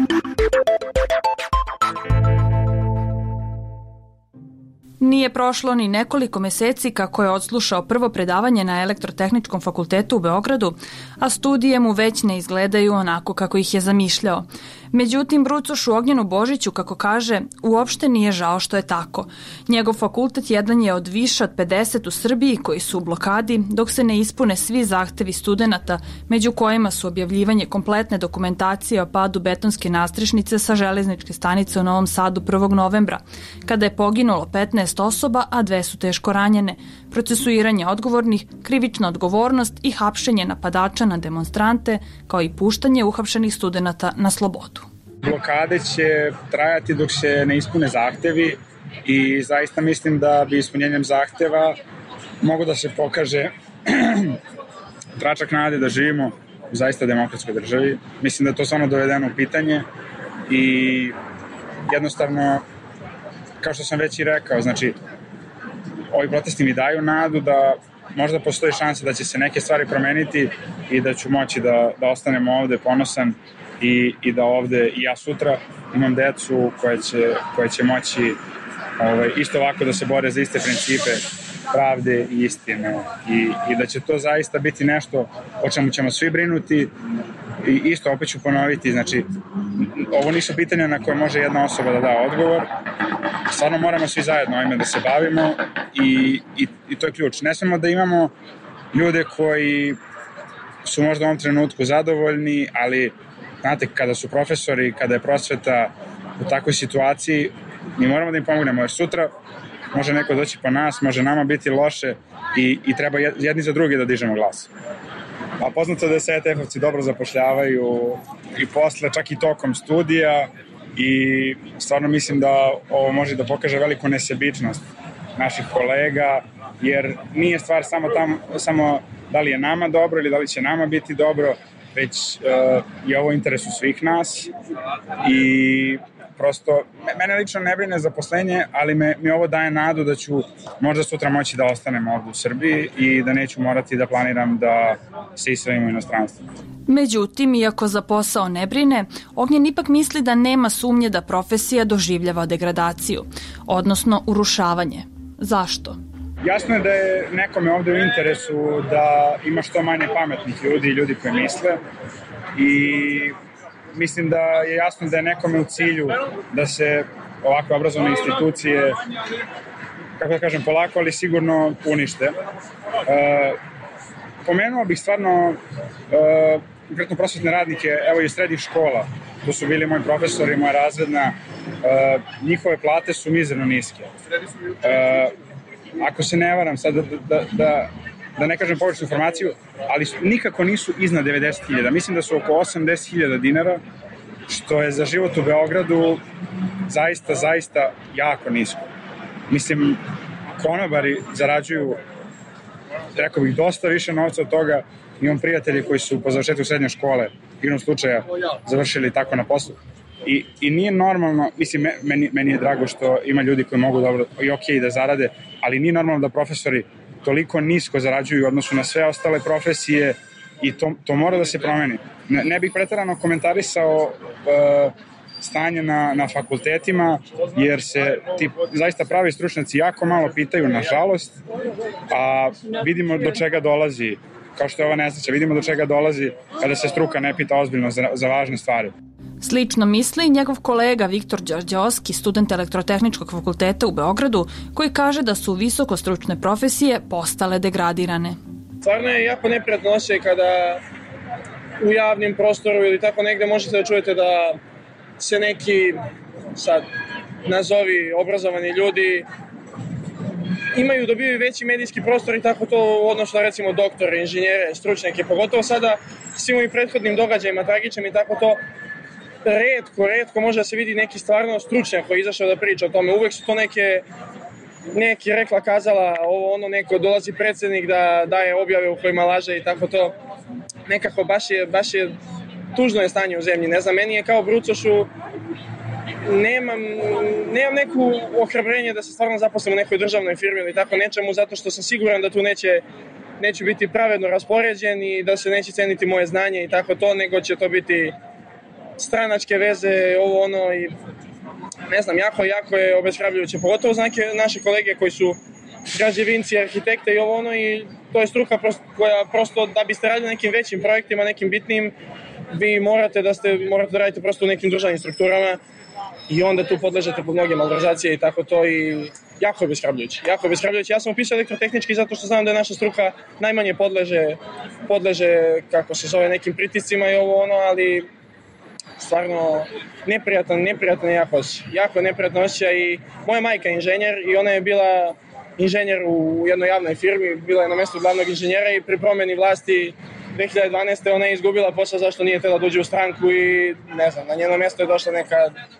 Nije prošlo ni nekoliko meseci kako je odslušao prvo predavanje na Elektrotehničkom fakultetu u Beogradu, a studije mu već ne izgledaju onako kako ih je zamišljao. Međutim, Brucošu Ognjenu Božiću, kako kaže, uopšte nije žao što je tako. Njegov fakultet jedan je od više od pedeset u Srbiji koji su u blokadi, dok se ne ispune svi zahtevi studenata, među kojima su objavljivanje kompletne dokumentacije o padu betonske nastrešnice sa železničke stanice u Novom Sadu prvog novembra, kada je poginulo petnaest osoba, a dve su teško ranjene, procesuiranje odgovornih, krivična odgovornost i hapšenje napadača na demonstrante, kao i puštanje uhapšenih studenata na slobodu.
Blokade će trajati dok se ne ispune zahtevi i zaista mislim da bi ispunjenjem zahteva mogo da se pokaže tračak nade da živimo u zaista demokratskoj državi. Mislim da je to samo dovedeno u pitanje i jednostavno, kao što sam već i rekao, znači ovi protesti mi daju nadu da možda postoji šansa da će se neke stvari promeniti i da ću moći da, da ostanem ovde ponosan i, i da ovde i ja sutra imam decu koje će, koje će moći ovaj, isto ovako da se bore za iste principe pravde i istine i, i da će to zaista biti nešto o čemu ćemo svi brinuti i isto opet ću ponoviti, znači ovo nisu pitanja na koje može jedna osoba da da odgovor, stvarno moramo svi zajedno ovime da se bavimo i, i, i to je ključ. Ne smemo da imamo ljude koji su možda u ovom trenutku zadovoljni, ali znate, kada su profesori, kada je prosveta u takvoj situaciji, mi moramo da im pomognemo, jer sutra može neko doći po nas, može nama biti loše i, i treba jedni za drugi da dižemo glas. A poznato da se E T F-ovci dobro zapošljavaju i posle, čak i tokom studija i stvarno mislim da ovo može da pokaže veliku nesebičnost naših kolega, jer nije stvar samo, tam, samo da li je nama dobro ili da li će nama biti dobro, već uh, je ovo u interesu svih nas i prosto, mene lično ne brine zaposlenje, ali me, mi ovo daje nadu da ću možda sutra moći da ostanem ovdje u Srbiji i da neću morati da planiram da se iselim u inostranstvo.
Međutim, iako za posao ne brine, Ognjen ipak misli da nema sumnje da profesija doživljava degradaciju, odnosno urušavanje. Zašto?
Jasno je da je nekome ovde u interesu da ima što manje pametnih ljudi i ljudi koji misle i mislim da je jasno da je nekome u cilju da se ovakve obrazovne institucije, kako da kažem, polako, ali sigurno unište. E, pomenuo bih stvarno e, konkretno prosvetne radnike, evo i srednjih škola, to su bili moji profesori, moja razredna, e, njihove plate su mizerno niske. E, ako se ne varam sad da, da, da, da ne kažem pogrešnu informaciju, ali nikako nisu iznad devedeset hiljada, mislim da su oko osamdeset hiljada dinara, što je za život u Beogradu zaista, zaista jako nisko. Mislim, konobari zarađuju, rekao bih, dosta više novca od toga. Imam prijatelji koji su po završetku srednje škole, igrom slučaja, završili tako na poslu. I, i nije normalno, mislim, meni, meni je drago što ima ljudi koji mogu dobro i okej da zarade, ali nije normalno da profesori toliko nisko zarađuju u odnosu na sve ostale profesije i to, to mora da se promeni. Ne, ne bih preterano komentarisao uh, stanje na, na fakultetima, jer se ti zaista pravi stručnjaci jako malo pitaju, nažalost, a vidimo do čega dolazi, kao što je ova nesreća, vidimo do čega dolazi kada se struka ne pita ozbiljno za, za važne stvari.
Slično misli njegov kolega Viktor Đorđeovski, student Elektrotehničkog fakulteta u Beogradu, koji kaže da su visokostručne profesije postale degradirane.
Stvarno je jako neprijatno osjećaj kada u javnim prostoru ili tako negde možete da čujete da se neki, sad, nazovi obrazovani ljudi imaju, dobiju veći medijski prostor i tako to u odnosu na recimo doktore, inženjere, stručnjake, pogotovo sada svim ovim prethodnim događajima, tragičnim i tako to, retko, retko može da se vidi neki stvarno stručnjak koji je izašao da priča o tome. Uvek su to neke, neki rekla kazala, ovo ono neko, dolazi predsjednik da daje objave u kojima laže i tako to. Nekako baš je, baš je tužno je stanje u zemlji. Ne znam, meni je kao brucošu, nemam, nemam neku ohrabrenje da se stvarno zaposlim u nekoj državnoj firmi ili tako nečemu, zato što sam siguran da tu neće, neće biti pravedno raspoređen i da se neće ceniti moje znanje i tako to, nego će to biti stranačke veze, ovo ono i ne znam, jako, jako je obeshrabrujuće, pogotovo za neke naše kolege koji su građevinci, arhitekte i ovo ono i to je struka prosto, koja prosto da biste radili nekim većim projektima, nekim bitnim, vi morate da ste, morate da radite prosto u nekim državnim strukturama i onda tu podležete pod mnoge malverzacije i tako to i jako je obeshrabrujuće, jako je obeshrabrujuće. Ja sam upisao elektrotehnički zato što znam da je naša struka najmanje podleže, podleže kako se zove, nekim pritiscima i ovo ono, ali stvarno neprijatan, neprijatan je jako osjećaj, jako neprijatan osjećaj i moja majka je inženjer i ona je bila inženjer u jednoj javnoj firmi, bila je na mjestu glavnog inženjera i pri promjeni vlasti dve hiljade dvanaeste. ona je izgubila posao zašto nije htjela da uđe u stranku i ne znam, na njeno mjesto je došla neka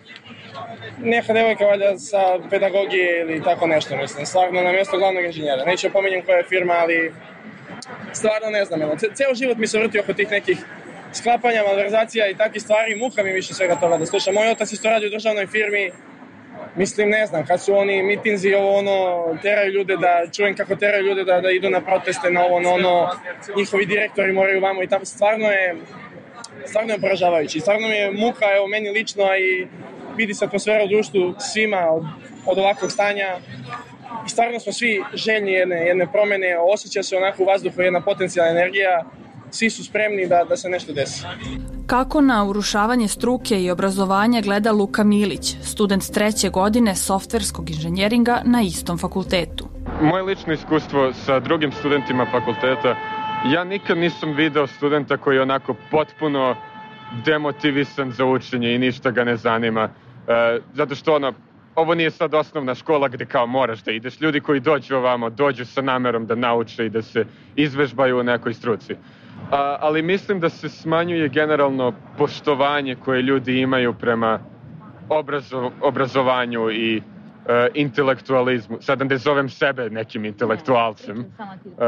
neka devojka valjda sa pedagogije ili tako nešto, mislim, stvarno na mjesto glavnog inženjera. Neću pominjem koja je firma, ali stvarno ne znam, ceo život mi se vrti oko tih nekih sklapanja, malverzacija i takvih stvari, muka mi više svega toga da slušam. Moj otac isto radi u državnoj firmi, mislim, ne znam, kad su oni mitinzi, ovo ono, teraju ljude da, čujem kako teraju ljude da, da idu na proteste, na ovo, na ono, njihovi direktori moraju vamo i tako, stvarno je, stvarno je poražavajući. Stvarno mi je muka, evo, meni lično, a i vidi se atmosfera u društvu svima od, od ovakvog stanja. I stvarno smo svi željni jedne, jedne promjene, osjeća se onako u vazduhu jedna potencijalna energija, svi su spremni da, da se nešto desi.
Kako na urušavanje struke i obrazovanja gleda Luka Milić, student treće godine softverskog inženjeringa na istom fakultetu?
Moje lično iskustvo sa drugim studentima fakulteta, ja nikad nisam video studenta koji je onako potpuno demotivisan za učenje i ništa ga ne zanima. E, zato što ono, ovo nije sad osnovna škola gdje kao moraš da ideš. Ljudi koji dođu ovamo, dođu sa namerom da nauče i da se izvežbaju u nekoj struci. A, ali mislim da se smanjuje generalno poštovanje koje ljudi imaju prema obrazo, obrazovanju i e, intelektualizmu. Sada ne zovem sebe nekim intelektualcem. E,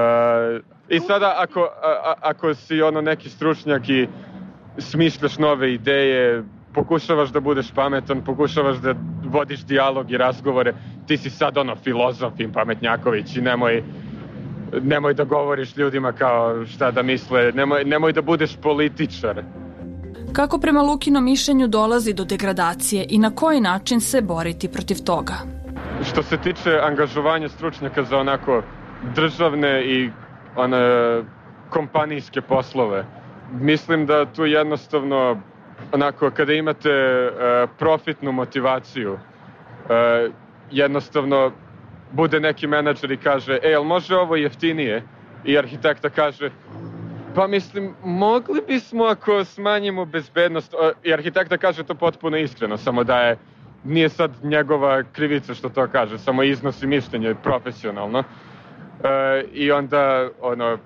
I sada ako, a, ako si ono neki stručnjak i smišljaš nove ideje, pokušavaš da budeš pametan, pokušavaš da vodiš dijalog i razgovore, ti si sad ono filozof i pametnjaković i nemoj, nemoj da govoriš ljudima kao šta da misle, nemoj, nemoj da budeš političar.
Kako prema Lukinom mišljenju dolazi do degradacije i na koji način se boriti protiv toga?
Što se tiče angažovanja stručnjaka za onako državne i one kompanijske poslove, mislim da tu jednostavno onako kada imate uh, profitnu motivaciju, uh, jednostavno bude neki menadžer i kaže, e, jel može ovo jeftinije? I arhitekta kaže, pa mislim, mogli bismo ako smanjimo bezbednost. I arhitekta kaže to potpuno iskreno, samo da je, nije sad njegova krivica što to kaže, samo iznosi mišljenje profesionalno. E, I onda, ono,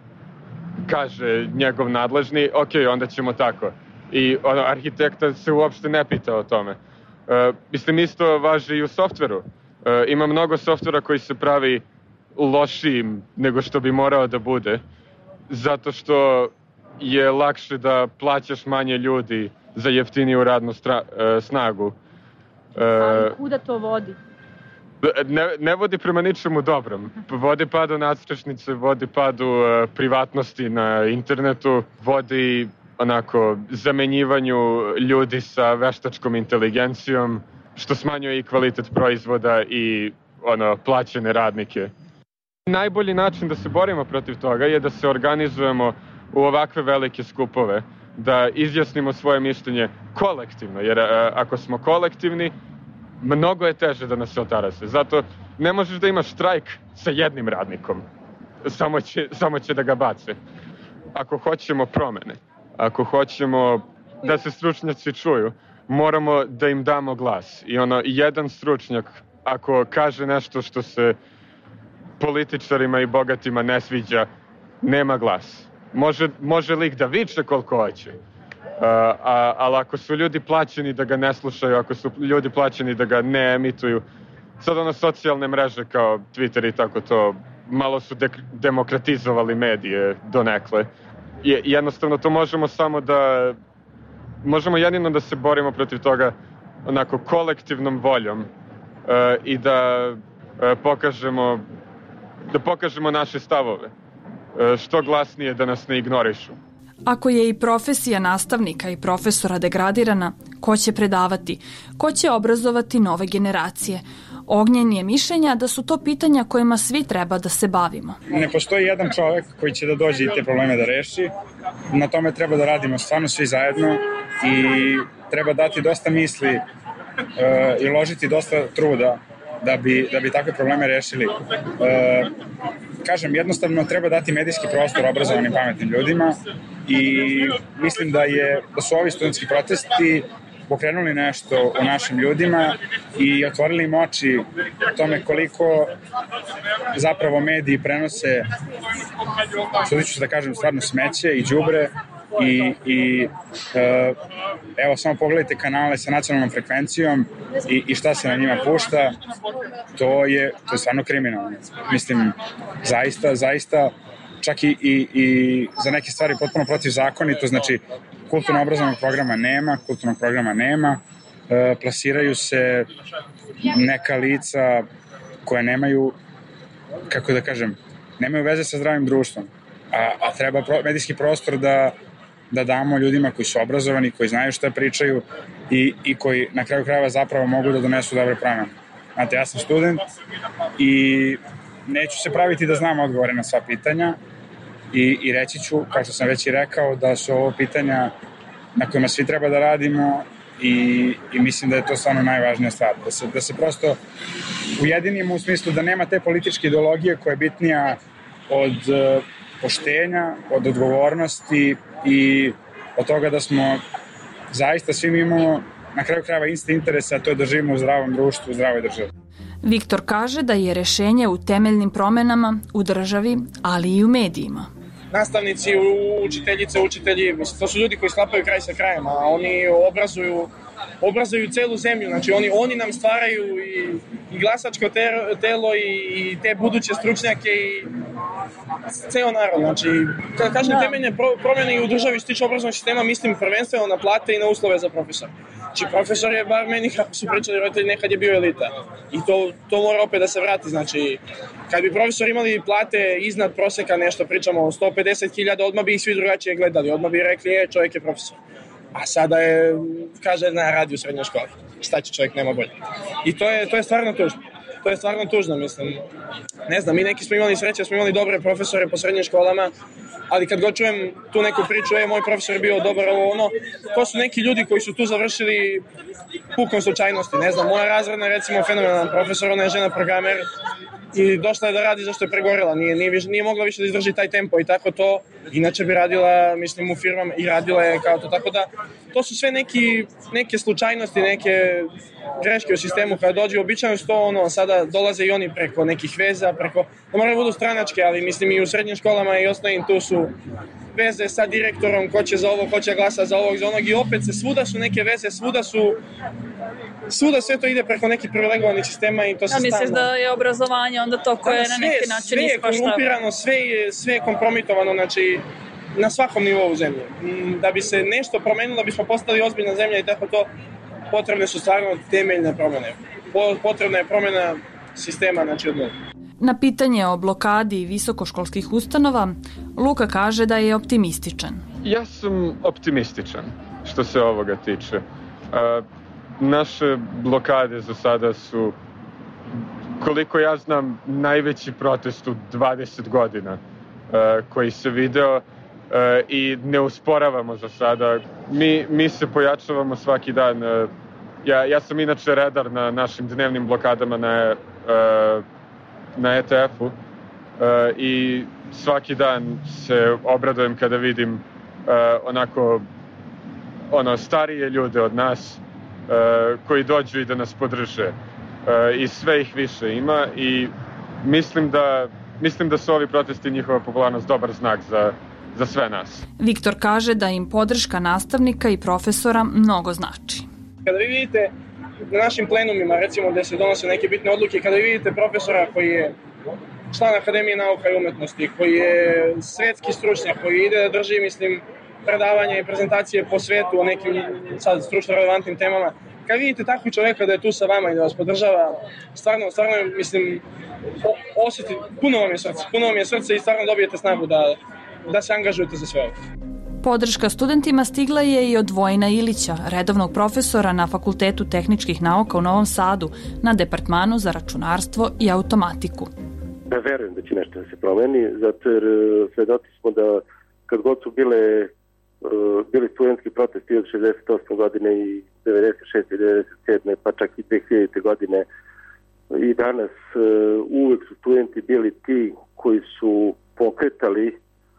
kaže njegov nadležni, ok, onda ćemo tako. I ono, arhitekta se uopšte ne pita o tome. E, mislim, isto važi i u softveru. E, ima mnogo softvera koji se pravi lošijim nego što bi morao da bude, zato što je lakše da plaćaš manje ljudi za jeftiniju radnu stra, e, snagu.
E, Ali kuda to vodi?
Ne, ne vodi prema ničemu dobrom. Vodi padu nadstrešnice, vodi padu e, privatnosti na internetu, vodi onako zamenjivanju ljudi sa veštačkom inteligencijom, što smanjuje i kvalitet proizvoda i ono, plaćene radnike. Najbolji način da se borimo protiv toga je da se organizujemo u ovakve velike skupove, da izjasnimo svoje mišljenje kolektivno, jer a, ako smo kolektivni, mnogo je teže da nas se otarase. Zato ne možeš da imaš štrajk sa jednim radnikom, samo će, samo će da ga bace. Ako hoćemo promene, ako hoćemo da se stručnjaci čuju, moramo da im damo glas. I ono, jedan stručnjak, ako kaže nešto što se političarima i bogatima ne sviđa, nema glas. Može, može lik da viče koliko hoće, uh, a, ali ako su ljudi plaćeni da ga ne slušaju, ako su ljudi plaćeni da ga ne emituju, sad ono socijalne mreže kao Twitter i tako to, malo su de- demokratizovali medije donekle. Je, jednostavno to možemo samo da, možemo jedino da se borimo protiv toga onako kolektivnom voljom uh, i da uh, pokažemo da pokažemo naše stavove, što glasnije da nas ne ignorišu.
Ako je i profesija nastavnika i profesora degradirana, ko će predavati, ko će obrazovati nove generacije? Ognjen je mišljenja da su to pitanja kojima svi treba da se bavimo.
Ne postoji jedan čovek koji će da dođe i te probleme da reši. Na tome treba da radimo stvarno svi zajedno i treba dati dosta misli uh, i uložiti dosta truda da bi, da bi takve probleme rešili. E, kažem, jednostavno treba dati medijski prostor obrazovanim pametnim ljudima i mislim da, je, da su ovi studentski protesti pokrenuli nešto u našim ljudima i otvorili im oči tome koliko zapravo mediji prenose, što ću da kažem, stvarno smeće i đubre i, i e, evo samo pogledajte kanale sa nacionalnom frekvencijom i, i šta se na njima pušta, to je, to je stvarno kriminalno. Mislim, zaista, zaista čak i, i, i za neke stvari potpuno protivzakonito, znači kulturno-obrazovnog programa nema, kulturnog programa nema, e, plasiraju se neka lica koje nemaju, kako da kažem, nemaju veze sa zdravim društvom, a, a treba pro, medijski prostor da da damo ljudima koji su obrazovani, koji znaju šta pričaju i, i koji na kraju krajeva zapravo mogu da donesu dobre promene. Znate, ja sam student i neću se praviti da znam odgovore na sva pitanja i, i reći ću, kao što sam već i rekao, da su ovo pitanja na kojima svi treba da radimo i, i mislim da je to stvarno najvažnija stvar. Da se, da se prosto ujedinimo u smislu da nema te političke ideologije koja je bitnija od uh, poštenja, od odgovornosti i od toga da smo zaista svi imamo na kraju krajeva iste interese, a to je da živimo u zdravom društvu, u zdravoj državi.
Viktor kaže da je rešenje u temeljnim promenama u državi, ali i u medijima.
Nastavnici, učiteljice, učitelji, mislim, to su ljudi koji sklapaju kraj sa krajem, a oni obrazuju, obrazuju celu zemlju, znači oni, oni nam stvaraju i, i glasačko telo i, i te buduće stručnjake i ceo narod, znači, kada kažem temeljne pro, promjene i u državi što tiče obrazovnog sistema, mislim prvenstveno na plate i na uslove za profesora. Znači, profesor je, bar meni kako su pričali roditelji, nekad je bio elita. I to, to mora opet da se vrati. Znači, kad bi profesor imali plate iznad proseka, nešto pričamo o sto pedeset hiljada, odmah bi ih svi drugačije gledali. Odmah bi rekli, je, čovjek je profesor. A sada je, kaže, na radi u srednjoj školi. Šta će čovjek, nema bolje. I to je, to je stvarno tužno. To je stvarno tužno, mislim. Ne znam, mi neki smo imali sreće, smo imali dobre profesore po srednjim školama, ali kad god čujem tu neku priču, je, moj profesor je bio dobar, ovo ono, to su neki ljudi koji su tu završili pukom slučajnosti. Ne znam, moja razredna, recimo, fenomenalan profesor, ona je žena programer i došla je da radi zašto je pregorela, nije, nije, nije mogla više da izdrži taj tempo i tako to, inače bi radila, mislim, u firmama i radila je kao to, tako da to su sve neki, neke slučajnosti, neke greške u sistemu kada dođe, običajno su to ono, sada dolaze i oni preko nekih veza, preko, da moraju budu stranačke, ali mislim i u srednjim školama i osnovnim tu su veze sa direktorom, ko će za ovo, ko će glasa za ovog, za onog i opet se svuda su neke veze, svuda su svuda sve to ide preko nekih privilegovanih sistema i to se
stalno.
A misliš
da je obrazovanje onda to koje je na neki način
sve je korumpirano, sve je, sve je kompromitovano, znači na svakom nivou zemlje. Da bi se nešto promenilo, da bismo postali ozbiljna zemlja i tako to, potrebne su stvarno temeljne promjene. Potrebna je promjena sistema, znači od nula.
Na pitanje o blokadi visokoškolskih ustanova, Luka kaže da je optimističan.
Ja sam optimističan što se ovoga tiče. Uh, naše blokade za sada su, koliko ja znam, najveći protest u dvadeset godina uh, koji se video uh, i ne usporavamo za sada. Mi, mi se pojačavamo svaki dan. Uh, ja, ja sam inače redar na našim dnevnim blokadama na uh, na E T F-u uh, i svaki dan se obradujem kada vidim uh, onako ono starije ljude od nas uh, koji dođu i da nas podrže uh, i sve ih više ima i mislim da, mislim da su ovi protesti i njihova popularnost dobar znak za, za sve nas.
Viktor kaže da im podrška nastavnika i profesora mnogo znači.
Kada vi vidite na našim plenumima, recimo, gde se donose neke bitne odluke, kada vi vidite profesora koji je član Akademije nauka i umetnosti, koji je svetski stručnjak, koji ide da drži, mislim, predavanja i prezentacije po svetu o nekim sad stručno relevantnim temama, kada vidite takvi čoveka da je tu sa vama i da vas podržava, stvarno, stvarno, mislim, osjeti, puno vam je srce, puno vam je srce i stvarno dobijete snagu da, da se angažujete za sve ovo.
Podrška studentima stigla je i od Vojina Ilića, redovnog profesora na Fakultetu tehničkih nauka u Novom Sadu, na Departmanu za računarstvo i automatiku.
Ja verujem da će nešto da se promeni, zato jer svedoci smo da kad god su bile, bili studentski protesti od šezdeset osme godine i devedeset šeste i devedeset sedme pa čak i dve hiljadite godine i danas uvek su studenti bili ti koji su pokretali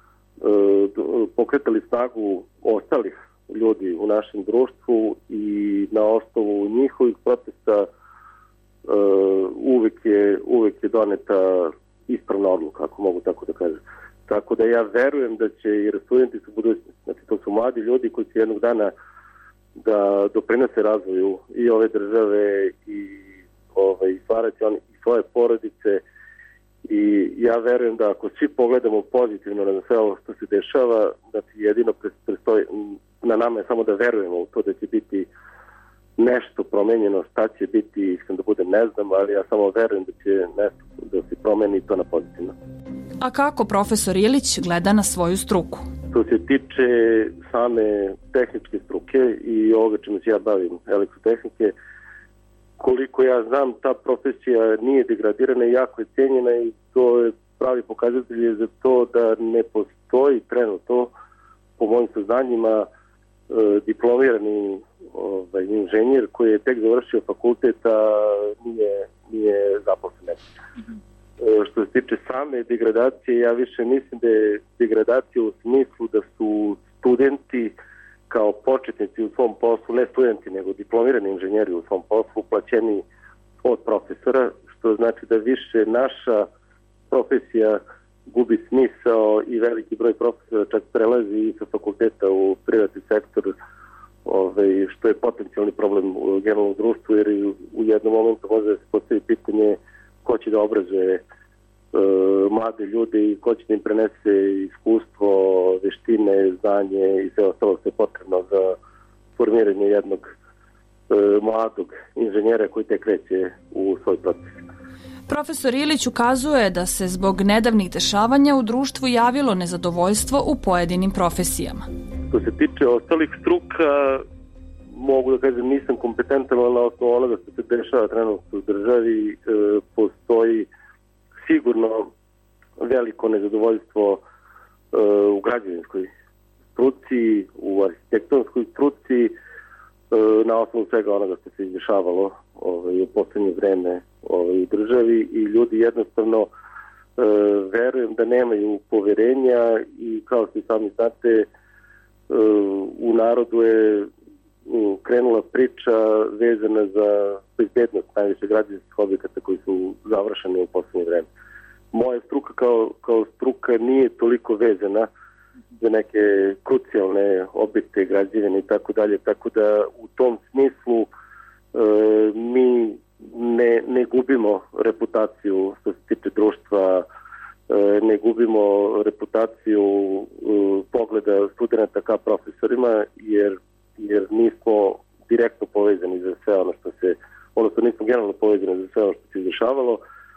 pokretali snagu ostalih ljudi u našem društvu i na osnovu njihovih protesta uvek je, uvek je doneta ispravna odluka, ako mogu tako da kažem. Tako da ja verujem da će, jer studenti su budućnosti, znači to su mladi ljudi koji će jednog dana da doprinose razvoju i ove države i ovaj, stvarati oni i svoje porodice. I ja verujem da ako svi pogledamo pozitivno na sve ovo što se dešava, da ti jedino prestoji, na nama je samo da verujemo u to da će biti nešto promenjeno, šta će biti, iskreno da budem ne znam, ali ja samo verujem da će nešto da se promeni to na pozitivno.
A kako profesor Ilić gleda na svoju struku?
Što se tiče same tehničke struke i ovoga čemu se ja bavim, elektrotehnike, koliko ja znam, ta profesija nije degradirana i jako je cijenjena i to je pravi pokazatelj za to da ne postoji trenutno, po mojim saznanjima, diplomirani ovaj, inženjer koji je tek završio fakulteta nije, nije zaposlen. Mm-hmm. Što se tiče same degradacije, ja više mislim da je degradacija u smislu da su studenti kao početnici u svom poslu, ne studenti, nego diplomirani inženjeri u svom poslu, plaćeni od profesora, što znači da više naša profesija gubi smisao i veliki broj profesora čak prelazi i sa fakulteta u privatni sektor, ovaj, što je potencijalni problem u generalnom društvu, jer u jednom momentu može da se postavi pitanje ko će da obrazuje uh, mlade ljude i ko će da im prenese iskustvo, veštine, znanje i sve ostalo što je potrebno za formiranje jednog mladog inženjera koji te kreće u svoj proces.
Profesor Ilić ukazuje da se zbog nedavnih dešavanja u društvu javilo nezadovoljstvo u pojedinim profesijama.
Što se tiče ostalih struka, mogu da kažem nisam kompetentan, ali na osnovu onoga što se dešava trenutno u državi e, postoji sigurno veliko nezadovoljstvo e, u građevinskoj struci, u arhitektonskoj struci, e, na osnovu svega onoga što se izdešavalo ovaj, u poslednje vreme ovaj, u državi i ljudi jednostavno e, verujem da nemaju poverenja i kao što sami znate e, u narodu je krenula priča vezana za bezbednost najviše građevinskih objekata koji su završeni u poslednje vreme. Moja struka kao, kao struka nije toliko vezana za neke krucijalne objekte, građevine i tako dalje, tako da u tom smislu e, mi ne, ne gubimo reputaciju što se tiče društva, e, ne gubimo reputaciju e, pogleda studenta ka profesorima, jer jer nismo direktno povezani za sve ono što se, odnosno nismo generalno povezani za sve ono što se izdešavalo,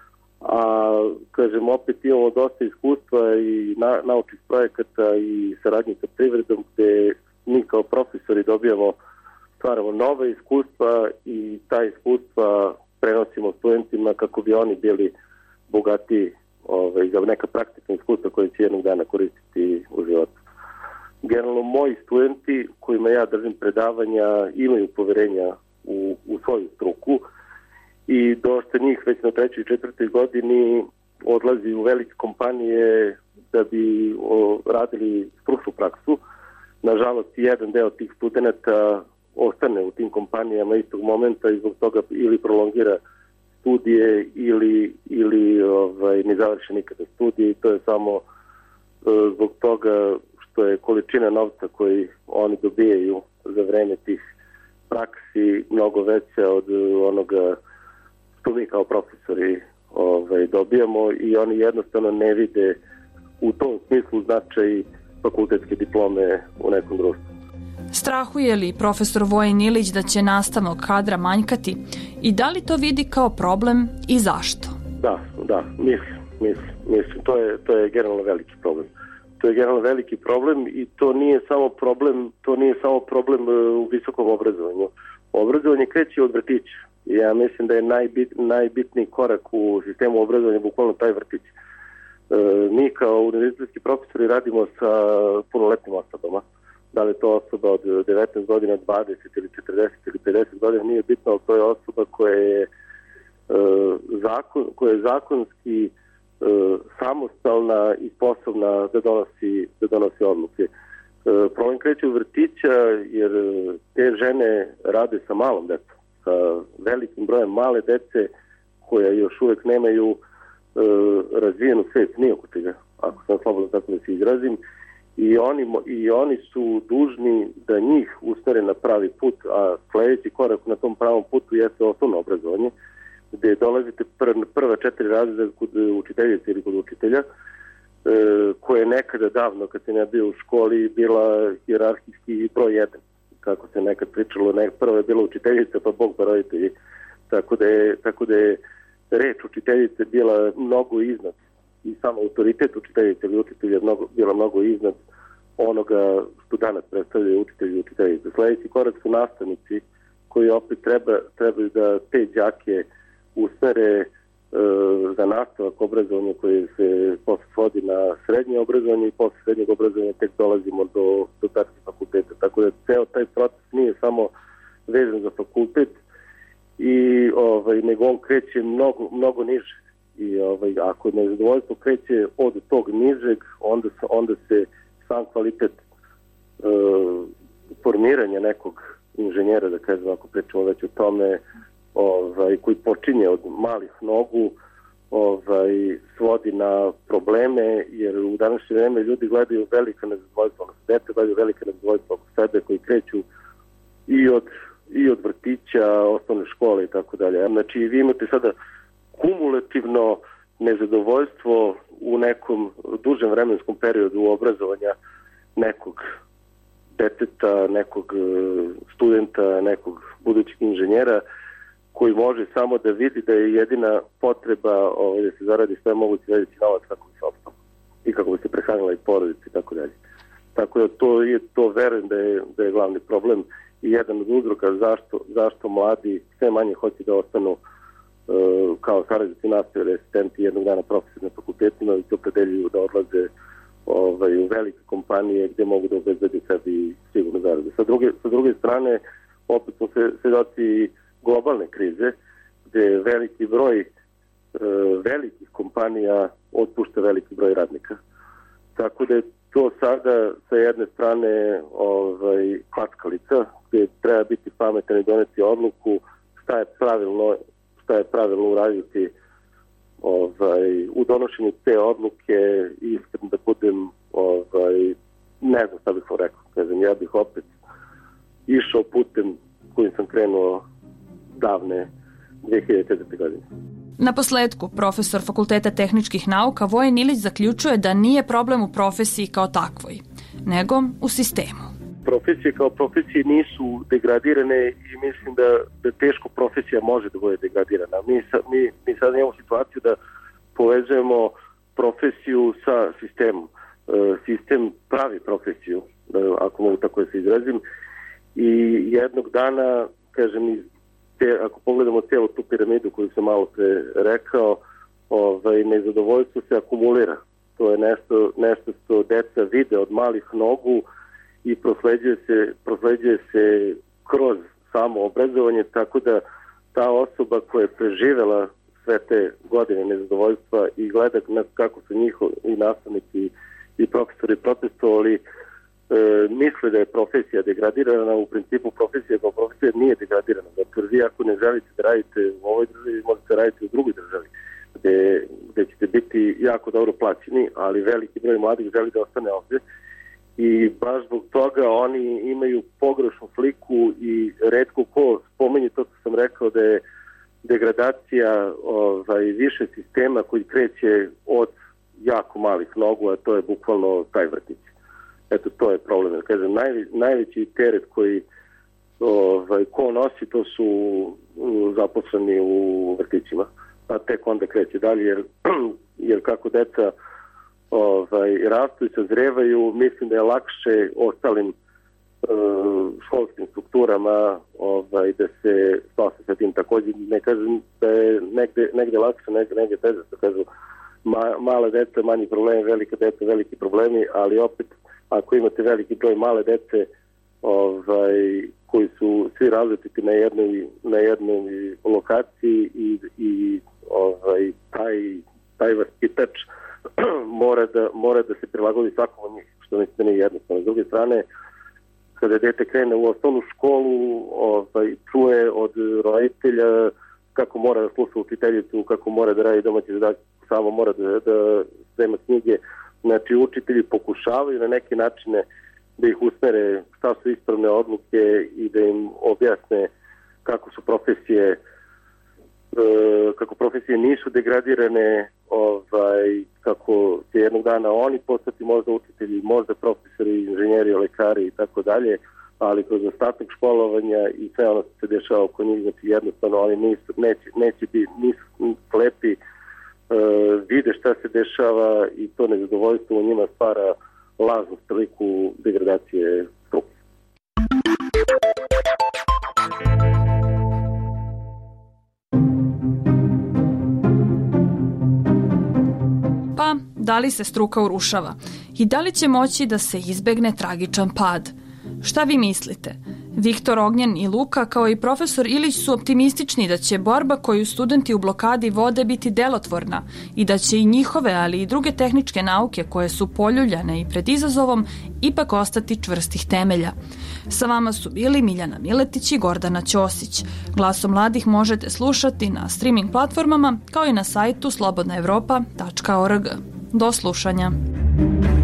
a kažem opet imamo dosta iskustva i na, naučnih projekata i saradnje sa privredom gde mi kao profesori dobijamo, stvaramo nove iskustva i ta iskustva prenosimo studentima kako bi oni bili bogati ovaj, za neka praktična iskustva koje će jednog dana koristiti u životu. Generalno, moji studenti kojima ja držim predavanja imaju poverenja u, u svoju struku i dosta njih već na trećoj i četvrtoj godini odlazi u velike kompanije da bi o, radili stručnu praksu. Nažalost, jedan deo tih studenta ostane u tim kompanijama istog momenta i zbog toga ili prolongira studije ili, ili ovaj, ne završi nikada studije i to je samo e, zbog toga što je količina novca koji oni dobijaju za vreme tih praksi mnogo veća od onoga što mi kao profesori ovaj, dobijamo i oni jednostavno ne vide u tom smislu značaj fakultetske diplome u nekom društvu.
Strahuje li profesor Vojin Ilić da će nastavnog kadra manjkati i da li to vidi kao problem i zašto?
Da, da, mislim, mislim, mislim. To je, to je generalno veliki problem. To je generalno veliki problem i to nije samo problem, to nije samo problem u visokom obrazovanju. Obrazovanje kreće od vrtića. Ja mislim da je najbit, najbitniji korak u sistemu obrazovanja bukvalno taj vrtić. E, mi kao univerzitetski profesori radimo sa punoletnim osobama. Da li je to osoba od devetnaest godina, dvadeset ili četrdeset ili pedeset godina, nije bitno, ali to je osoba koja je, e, zakon, koja je zakonski e, samostalna i sposobna da donosi, da donosi odluke. E, problem kreće u vrtića jer te žene rade sa malom decom, sa velikim brojem male dece koja još uvek nemaju e, razvijenu svest ni oko čega, ako sam slobodno tako da se izrazim. I oni, I oni su dužni da njih usmere na pravi put, a sledeći korak na tom pravom putu jeste osnovno obrazovanje, gde dolazite pr, prva četiri razreda kod učiteljice ili kod učitelja, e, koje je nekada davno, kad sam ja bio u školi, bila hijerarhijski broj jedan. Kako se nekad pričalo, ne, prvo je bila učiteljica, pa Bog pa roditelji. Tako da je, tako da je reč učiteljice bila mnogo iznad i samo autoritet učiteljice ili učitelja mnogo, bila mnogo iznad onoga što danas predstavljaju učitelji i učiteljice. Sledeći korak su nastavnici koji opet treba, trebaju da te đake usmere e, za nastavak obrazovanja koje se posle svodi na srednje obrazovanje i posle srednjeg obrazovanja tek dolazimo do, do takvih fakulteta. Tako da ceo taj proces nije samo vezan za fakultet i ovaj, nego on kreće mnogo, mnogo niže. I ovaj, ako nezadovoljstvo kreće od tog nižeg, onda, onda se sam kvalitet e, formiranja nekog inženjera, da kažem, ako pričamo već o tome, ovaj, koji počinje od malih nogu, ovaj, svodi na probleme, jer u današnje vreme ljudi gledaju velika nezadovoljstva, odnosno dete gledaju velika nezadovoljstva oko sebe koji kreću i od, i od vrtića, osnovne škole i tako dalje. Znači, vi imate sada kumulativno nezadovoljstvo u nekom dužem vremenskom periodu obrazovanja nekog deteta, nekog studenta, nekog budućeg inženjera koji može samo da vidi da je jedina potreba ovaj, da se zaradi sve moguće veći novac kako bi se opstao i kako bi se prehranila i porodica i tako dalje. Tako da to je, to verujem da je, da je glavni problem i jedan od uzroka zašto, zašto mladi sve manje hoće da ostanu uh, kao saradnici nastave, asistenti jednog dana profesori na fakultetima i se opredeljuju da odlaze ovaj, u velike kompanije gdje mogu da obezbede sebi sigurno zarade. Sa druge, sa druge strane, opet smo se svedoci globalne krize, gdje veliki broj uh, velikih kompanija otpušta veliki broj radnika. Tako da je to sada sa jedne strane ovaj, klackalica, gdje treba biti pametan i doneti odluku šta je pravilno, šta je pravilno uraditi ovaj, u donošenju te odluke i iskreno da budem, ovaj, ne znam šta bih vam rekao, kažem, ja bih opet išao putem kojim sam krenuo davne dve hiljade četvrte. godine.
Na posledku, profesor Fakulteta tehničkih nauka Vojen Ilić zaključuje da nije problem u profesiji kao takvoj, nego u sistemu.
Profesije kao profesije nisu degradirane i mislim da, da teško profesija može da bude degradirana. Mi, sa, mi, mi sad imamo situaciju da povezujemo profesiju sa sistemom. E, sistem pravi profesiju, ako mogu tako da se izrazim, i jednog dana, kažem, iz Te, ako pogledamo cijelu tu piramidu koju sam malo pre rekao, ovaj, nezadovoljstvo se akumulira. To je nešto, nešto što deca vide od malih nogu i prosleđuje se, prosleđuje se kroz samo obrazovanje, tako da ta osoba koja je preživela sve te godine nezadovoljstva i gleda kako su njihovi i nastavnici i profesori protestovali, E, misle da je profesija degradirana. U principu profesija kao profesija nije degradirana. Dakle, vi ako ne želite da radite u ovoj državi, možete raditi u drugoj državi gde, gde ćete biti jako dobro plaćeni, ali veliki broj mladih želi da ostane ovdje i baš zbog toga oni imaju pogrešnu sliku i retko ko spomenje to što sam rekao da je degradacija ovaj, više sistema koji kreće od jako malih nogu, a to je bukvalno taj vrtić. Eto, to je problem. Kažem, naj, najveći teret koji ovaj, ko nosi, to su zaposleni u vrtićima. A tek onda kreće dalje, jer, jer kako deca ovaj, rastu i sazrevaju, mislim da je lakše ostalim uh, školskim strukturama ovaj, da se spase sa tim. Također ne kažem da je negde, negde lakše, negde, negde teže. Kažu, ma, mala deca, manji problemi, velika deca, veliki problemi, ali opet ako imate veliki broj male dece ovaj, koji su svi različiti na jednoj, na jednoj lokaciji i, i ovaj, taj, taj vaspitač mora da, mora da se prilagodi svakom od njih, što mislim da nije jednostavno. S druge strane, kada dete krene u osnovnu školu, ovaj, čuje od roditelja kako mora da sluša učiteljicu, kako mora da radi domaći zadatak, samo mora da, da sprema knjige. Znači, učitelji pokušavaju na neke načine da ih usmere šta su ispravne odluke i da im objasne kako su profesije, e, kako profesije nisu degradirane, ovaj, kako će jednog dana oni postati možda učitelji, možda profesori, inženjeri, lekari i tako dalje, ali kroz ostatak školovanja i sve ono što se dešava oko njih, znači jednostavno oni nisu, neće, neće biti, nisu slepi, Uh, vide šta se dešava i to nezadovoljstvo u njima stvara lažnu sliku degradacije struke.
Pa, da li se struka urušava? I da li će moći da se izbegne tragičan pad? Šta vi mislite? Viktor Ognjen i Luka, kao i profesor Ilić, su optimistični da će borba koju studenti u blokadi vode biti delotvorna i da će i njihove, ali i druge tehničke nauke koje su poljuljane i pred izazovom ipak ostati čvrstih temelja. Sa vama su bili Miljana Miletić i Gordana Ćosić. Glasom mladih možete slušati na streaming platformama kao i na sajtu slobodna evropa tačka org. Do slušanja.